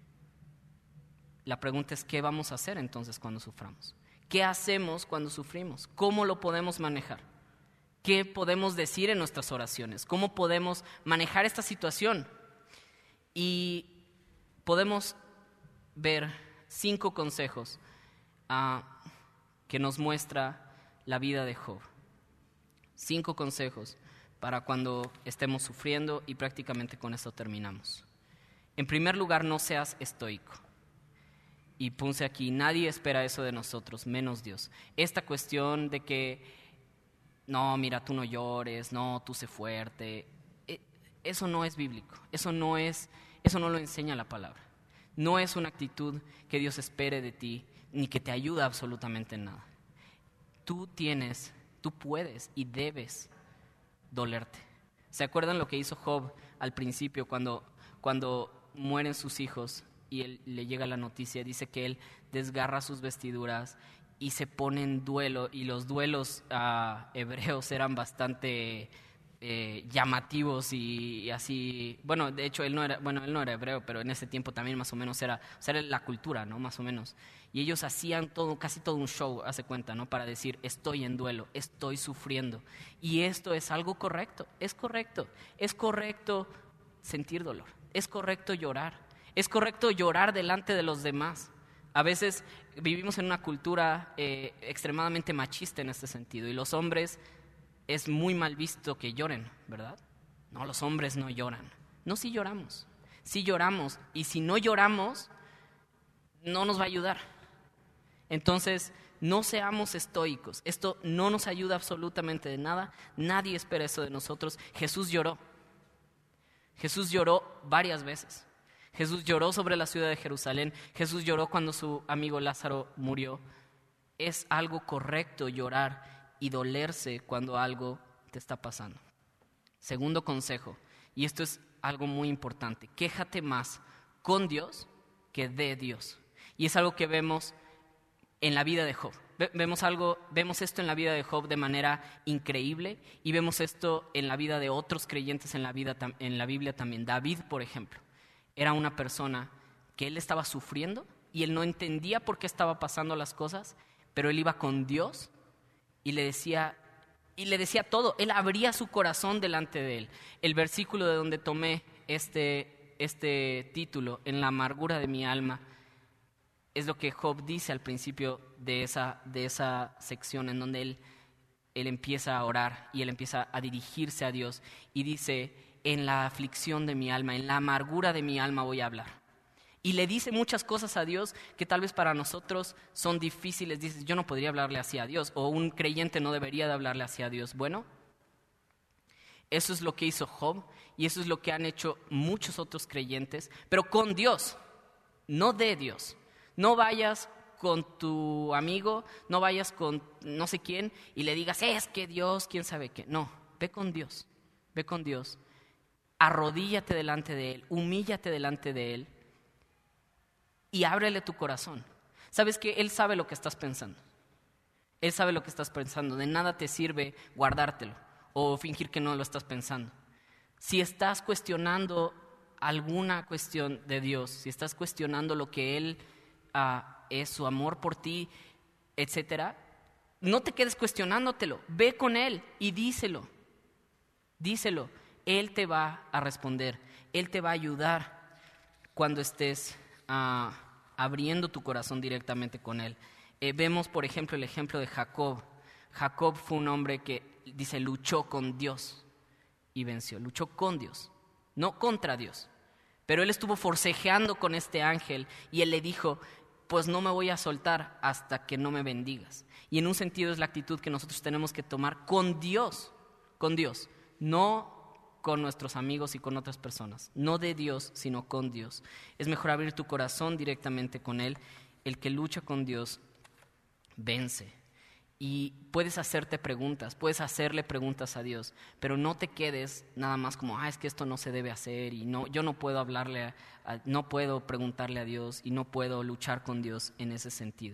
la pregunta es: ¿qué vamos a hacer entonces cuando suframos? ¿Qué hacemos cuando sufrimos? ¿Cómo lo podemos manejar? ¿Qué podemos decir en nuestras oraciones? ¿Cómo podemos manejar esta situación? Y podemos ver 5 consejos que nos muestra la vida de Job. 5 consejos para cuando estemos sufriendo, y prácticamente con esto terminamos. En primer lugar, no seas estoico. Y puse aquí: nadie espera eso de nosotros, menos Dios. Esta cuestión de que, no, mira, tú no llores, no, tú sé fuerte, eso no es bíblico, eso no lo enseña la palabra. No es una actitud que Dios espere de ti, ni que te ayuda absolutamente en nada. Tú puedes y debes dolerte. ¿Se acuerdan lo que hizo Job al principio cuando mueren sus hijos y él le llega la noticia? Dice que él desgarra sus vestiduras y se pone en duelo, y los duelos hebreos eran bastante llamativos y así. Bueno, de hecho él no era hebreo, pero en ese tiempo también más o menos era la cultura, ¿no? Más o menos. Y ellos hacían casi todo un show, hace cuenta, ¿no? Para decir: estoy en duelo, estoy sufriendo. Y esto es algo correcto, es correcto sentir dolor, es correcto llorar delante de los demás. A veces vivimos en una cultura extremadamente machista en este sentido, y los hombres es muy mal visto que lloren, ¿verdad? No, los hombres no lloran. No, sí lloramos, y si no lloramos, no nos va a ayudar. Entonces, no seamos estoicos. Esto no nos ayuda absolutamente de nada. Nadie espera eso de nosotros. Jesús lloró varias veces. Jesús lloró sobre la ciudad de Jerusalén. Jesús lloró cuando su amigo Lázaro murió. Es algo correcto llorar y dolerse cuando algo te está pasando. Segundo consejo, y esto es algo muy importante: quéjate más con Dios que de Dios. Y es algo que vemos en la vida de Job. Vemos esto en la vida de Job de manera increíble, y vemos esto en la vida de otros creyentes en la Biblia también. David, por ejemplo, era una persona que él estaba sufriendo y él no entendía por qué estaba pasando las cosas, pero él iba con Dios y le decía todo. Él abría su corazón delante de él. El versículo de donde tomé este título, en la amargura de mi alma, es lo que Job dice al principio de esa sección, en donde él empieza a orar y él empieza a dirigirse a Dios y dice: en la aflicción de mi alma, en la amargura de mi alma voy a hablar. Y le dice muchas cosas a Dios que tal vez para nosotros son difíciles. Dices: yo no podría hablarle así a Dios, o un creyente no debería de hablarle así a Dios. Bueno, eso es lo que hizo Job, y eso es lo que han hecho muchos otros creyentes, pero con Dios, no de Dios. No vayas con tu amigo, no vayas con no sé quién y le digas: es que Dios, quién sabe qué. No, ve con Dios, arrodíllate delante de Él, humíllate delante de Él y ábrele tu corazón. Sabes que Él sabe lo que estás pensando. Él sabe lo que estás pensando. De nada te sirve guardártelo o fingir que no lo estás pensando. Si estás cuestionando alguna cuestión de Dios, si estás cuestionando lo que Él es, su amor por ti, etcétera, no te quedes cuestionándotelo. Ve con Él y díselo. Él te va a responder. Él te va a ayudar cuando estés abriendo tu corazón directamente con Él. Vemos, por ejemplo, el ejemplo de Jacob. Jacob fue un hombre que, dice, luchó con Dios y venció. Luchó con Dios, no contra Dios. Pero él estuvo forcejeando con este ángel y él le dijo: pues no me voy a soltar hasta que no me bendigas. Y en un sentido es la actitud que nosotros tenemos que tomar con Dios, no con nuestros amigos y con otras personas, no de Dios, sino con Dios. Es mejor abrir tu corazón directamente con Él. El que lucha con Dios vence. Y puedes hacerte preguntas, puedes hacerle preguntas a Dios, pero no te quedes nada más como: es que esto no se debe hacer, y no, yo no puedo no puedo preguntarle a Dios y no puedo luchar con Dios en ese sentido.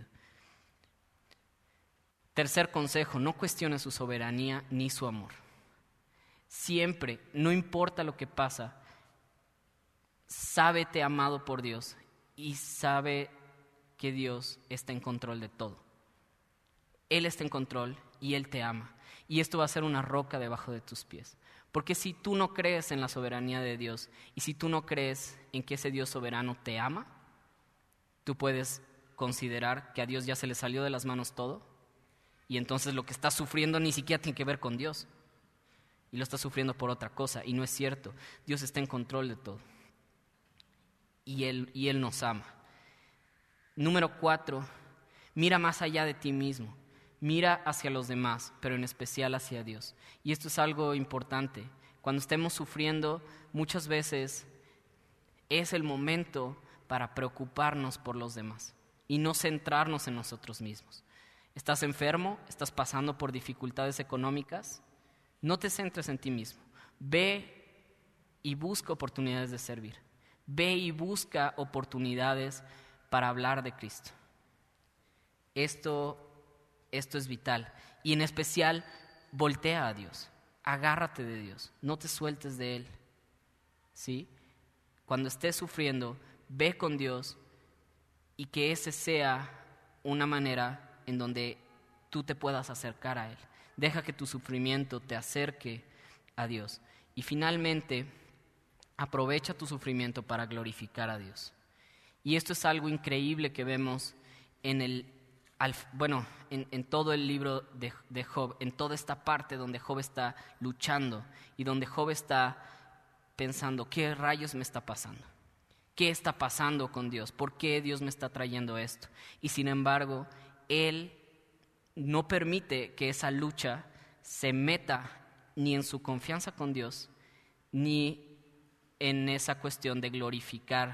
Tercer consejo: no cuestiones su soberanía ni su amor. Siempre, no importa lo que pasa, sábete amado por Dios y sabe que Dios está en control de todo. Él está en control y Él te ama. Y esto va a ser una roca debajo de tus pies. Porque si tú no crees en la soberanía de Dios y si tú no crees en que ese Dios soberano te ama, tú puedes considerar que a Dios ya se le salió de las manos todo, y entonces lo que estás sufriendo ni siquiera tiene que ver con Dios y lo estás sufriendo por otra cosa, y no es cierto. Dios está en control de todo y Él nos ama. Número 4, mira más allá de ti mismo. Mira hacia los demás, pero en especial hacia Dios. Y esto es algo importante. Cuando estemos sufriendo, muchas veces es el momento para preocuparnos por los demás y no centrarnos en nosotros mismos. ¿Estás enfermo? ¿Estás pasando por dificultades económicas? No te centres en ti mismo. Ve y busca oportunidades de servir. Ve y busca oportunidades para hablar de Cristo. Esto es vital. Y en especial, voltea a Dios. Agárrate de Dios. No te sueltes de Él. ¿Sí? Cuando estés sufriendo, ve con Dios, y que ese sea una manera en donde tú te puedas acercar a Él. Deja que tu sufrimiento te acerque a Dios. Y finalmente, aprovecha tu sufrimiento para glorificar a Dios. Y esto es algo increíble que vemos en todo el libro de Job, en toda esta parte donde Job está luchando y donde Job está pensando: ¿qué rayos me está pasando? ¿Qué está pasando con Dios? ¿Por qué Dios me está trayendo esto? Y sin embargo, él no permite que esa lucha se meta ni en su confianza con Dios, ni en esa cuestión de glorificar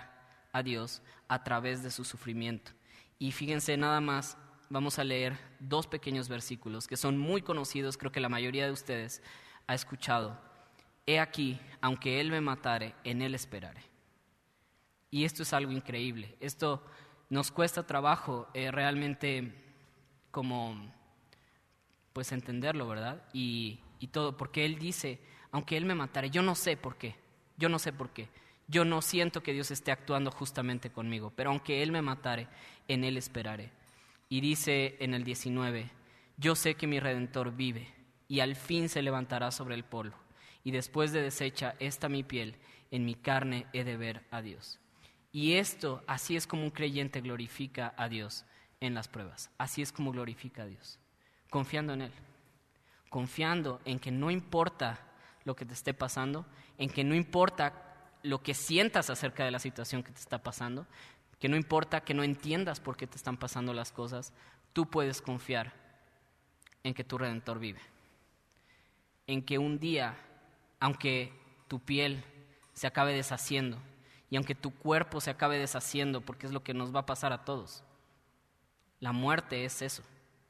a Dios a través de su sufrimiento. Y fíjense nada más, vamos a leer 2 pequeños versículos que son muy conocidos, creo que la mayoría de ustedes ha escuchado. He aquí, aunque Él me matare, en Él esperaré. Y esto es algo increíble. Esto nos cuesta trabajo realmente como pues entenderlo, ¿verdad? Y todo, porque Él dice, aunque Él me matare, yo no sé por qué. Yo no siento que Dios esté actuando justamente conmigo, pero aunque Él me matare, en Él esperaré. Y dice en el 19, yo sé que mi Redentor vive y al fin se levantará sobre el polvo. Y después de deshecha esta mi piel, en mi carne he de ver a Dios. Y esto, así es como un creyente glorifica a Dios en las pruebas. Así es como glorifica a Dios, confiando en Él, confiando en que no importa lo que te esté pasando, en que no importa lo que sientas acerca de la situación que te está pasando, que no importa que no entiendas por qué te están pasando las cosas, tú puedes confiar en que tu Redentor vive, en que un día, aunque tu piel se acabe deshaciendo y aunque tu cuerpo se acabe deshaciendo, porque es lo que nos va a pasar a todos, la muerte es eso,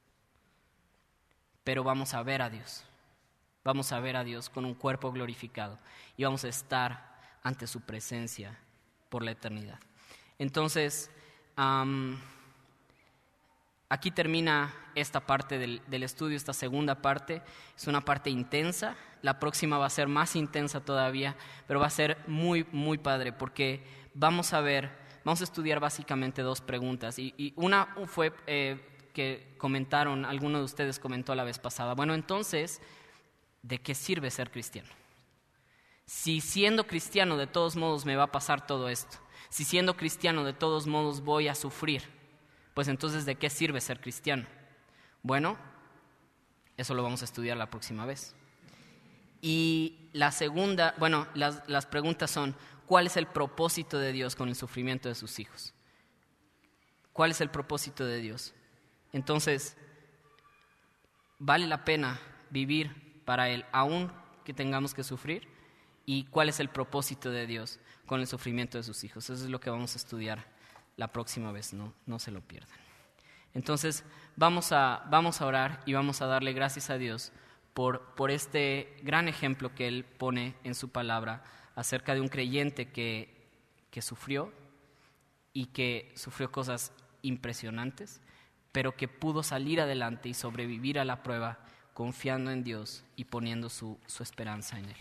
pero vamos a ver a Dios con un cuerpo glorificado y vamos a estar ante su presencia por la eternidad. Entonces, aquí termina esta parte del estudio, esta segunda parte. Es una parte intensa, la próxima va a ser más intensa todavía, pero va a ser muy, muy padre, porque vamos a estudiar básicamente 2 preguntas. Y una fue que comentaron, alguno de ustedes comentó la vez pasada, bueno, entonces, ¿de qué sirve ser cristiano? Si siendo cristiano de todos modos me va a pasar todo esto, si siendo cristiano de todos modos voy a sufrir, pues entonces ¿de qué sirve ser cristiano? Bueno, eso lo vamos a estudiar la próxima vez. Y la segunda, las preguntas son, ¿cuál es el propósito de Dios con el sufrimiento de sus hijos? ¿Cuál es el propósito de Dios? Entonces, ¿vale la pena vivir para Él aún que tengamos que sufrir? ¿Y cuál es el propósito de Dios con el sufrimiento de sus hijos? Eso es lo que vamos a estudiar la próxima vez, no se lo pierdan. Entonces, vamos a orar y vamos a darle gracias a Dios por este gran ejemplo que Él pone en su palabra acerca de un creyente que sufrió y que sufrió cosas impresionantes, pero que pudo salir adelante y sobrevivir a la prueba confiando en Dios y poniendo su esperanza en Él.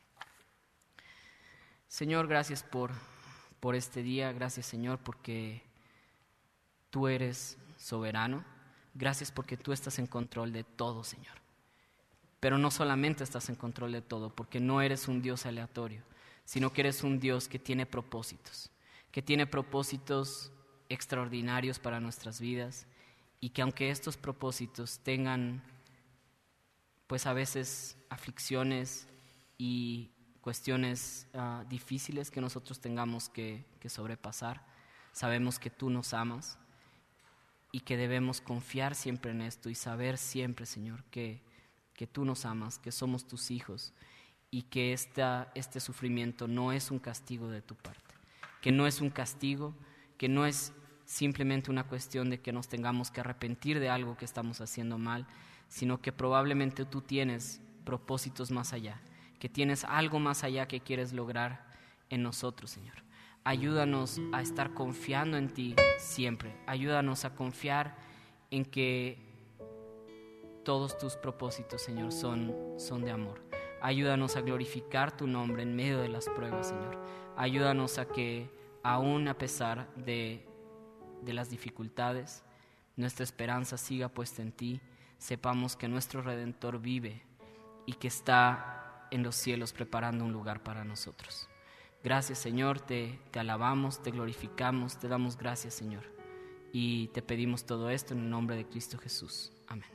Señor, gracias por este día, gracias Señor porque Tú eres soberano, gracias porque Tú estás en control de todo, Señor. Pero no solamente estás en control de todo, porque no eres un Dios aleatorio, sino que eres un Dios que tiene propósitos extraordinarios para nuestras vidas, y que aunque estos propósitos tengan pues a veces aflicciones y cuestiones difíciles que nosotros tengamos que sobrepasar, sabemos que Tú nos amas y que debemos confiar siempre en esto y saber siempre, Señor, que Tú nos amas, que somos Tus hijos y que este sufrimiento no es un castigo de Tu parte, que no es un castigo, que no es simplemente una cuestión de que nos tengamos que arrepentir de algo que estamos haciendo mal, sino que probablemente Tú tienes propósitos más allá, que tienes algo más allá que quieres lograr en nosotros, Señor. Ayúdanos a estar confiando en Ti siempre. Ayúdanos a confiar en que todos Tus propósitos, Señor, son de amor. Ayúdanos a glorificar Tu nombre en medio de las pruebas, Señor. Ayúdanos a que, aún a pesar de las dificultades, nuestra esperanza siga puesta en Ti. Sepamos que nuestro Redentor vive y que está en los cielos preparando un lugar para nosotros. Gracias, Señor, te alabamos, te glorificamos, te damos gracias, Señor. Y te pedimos todo esto en el nombre de Cristo Jesús. Amén.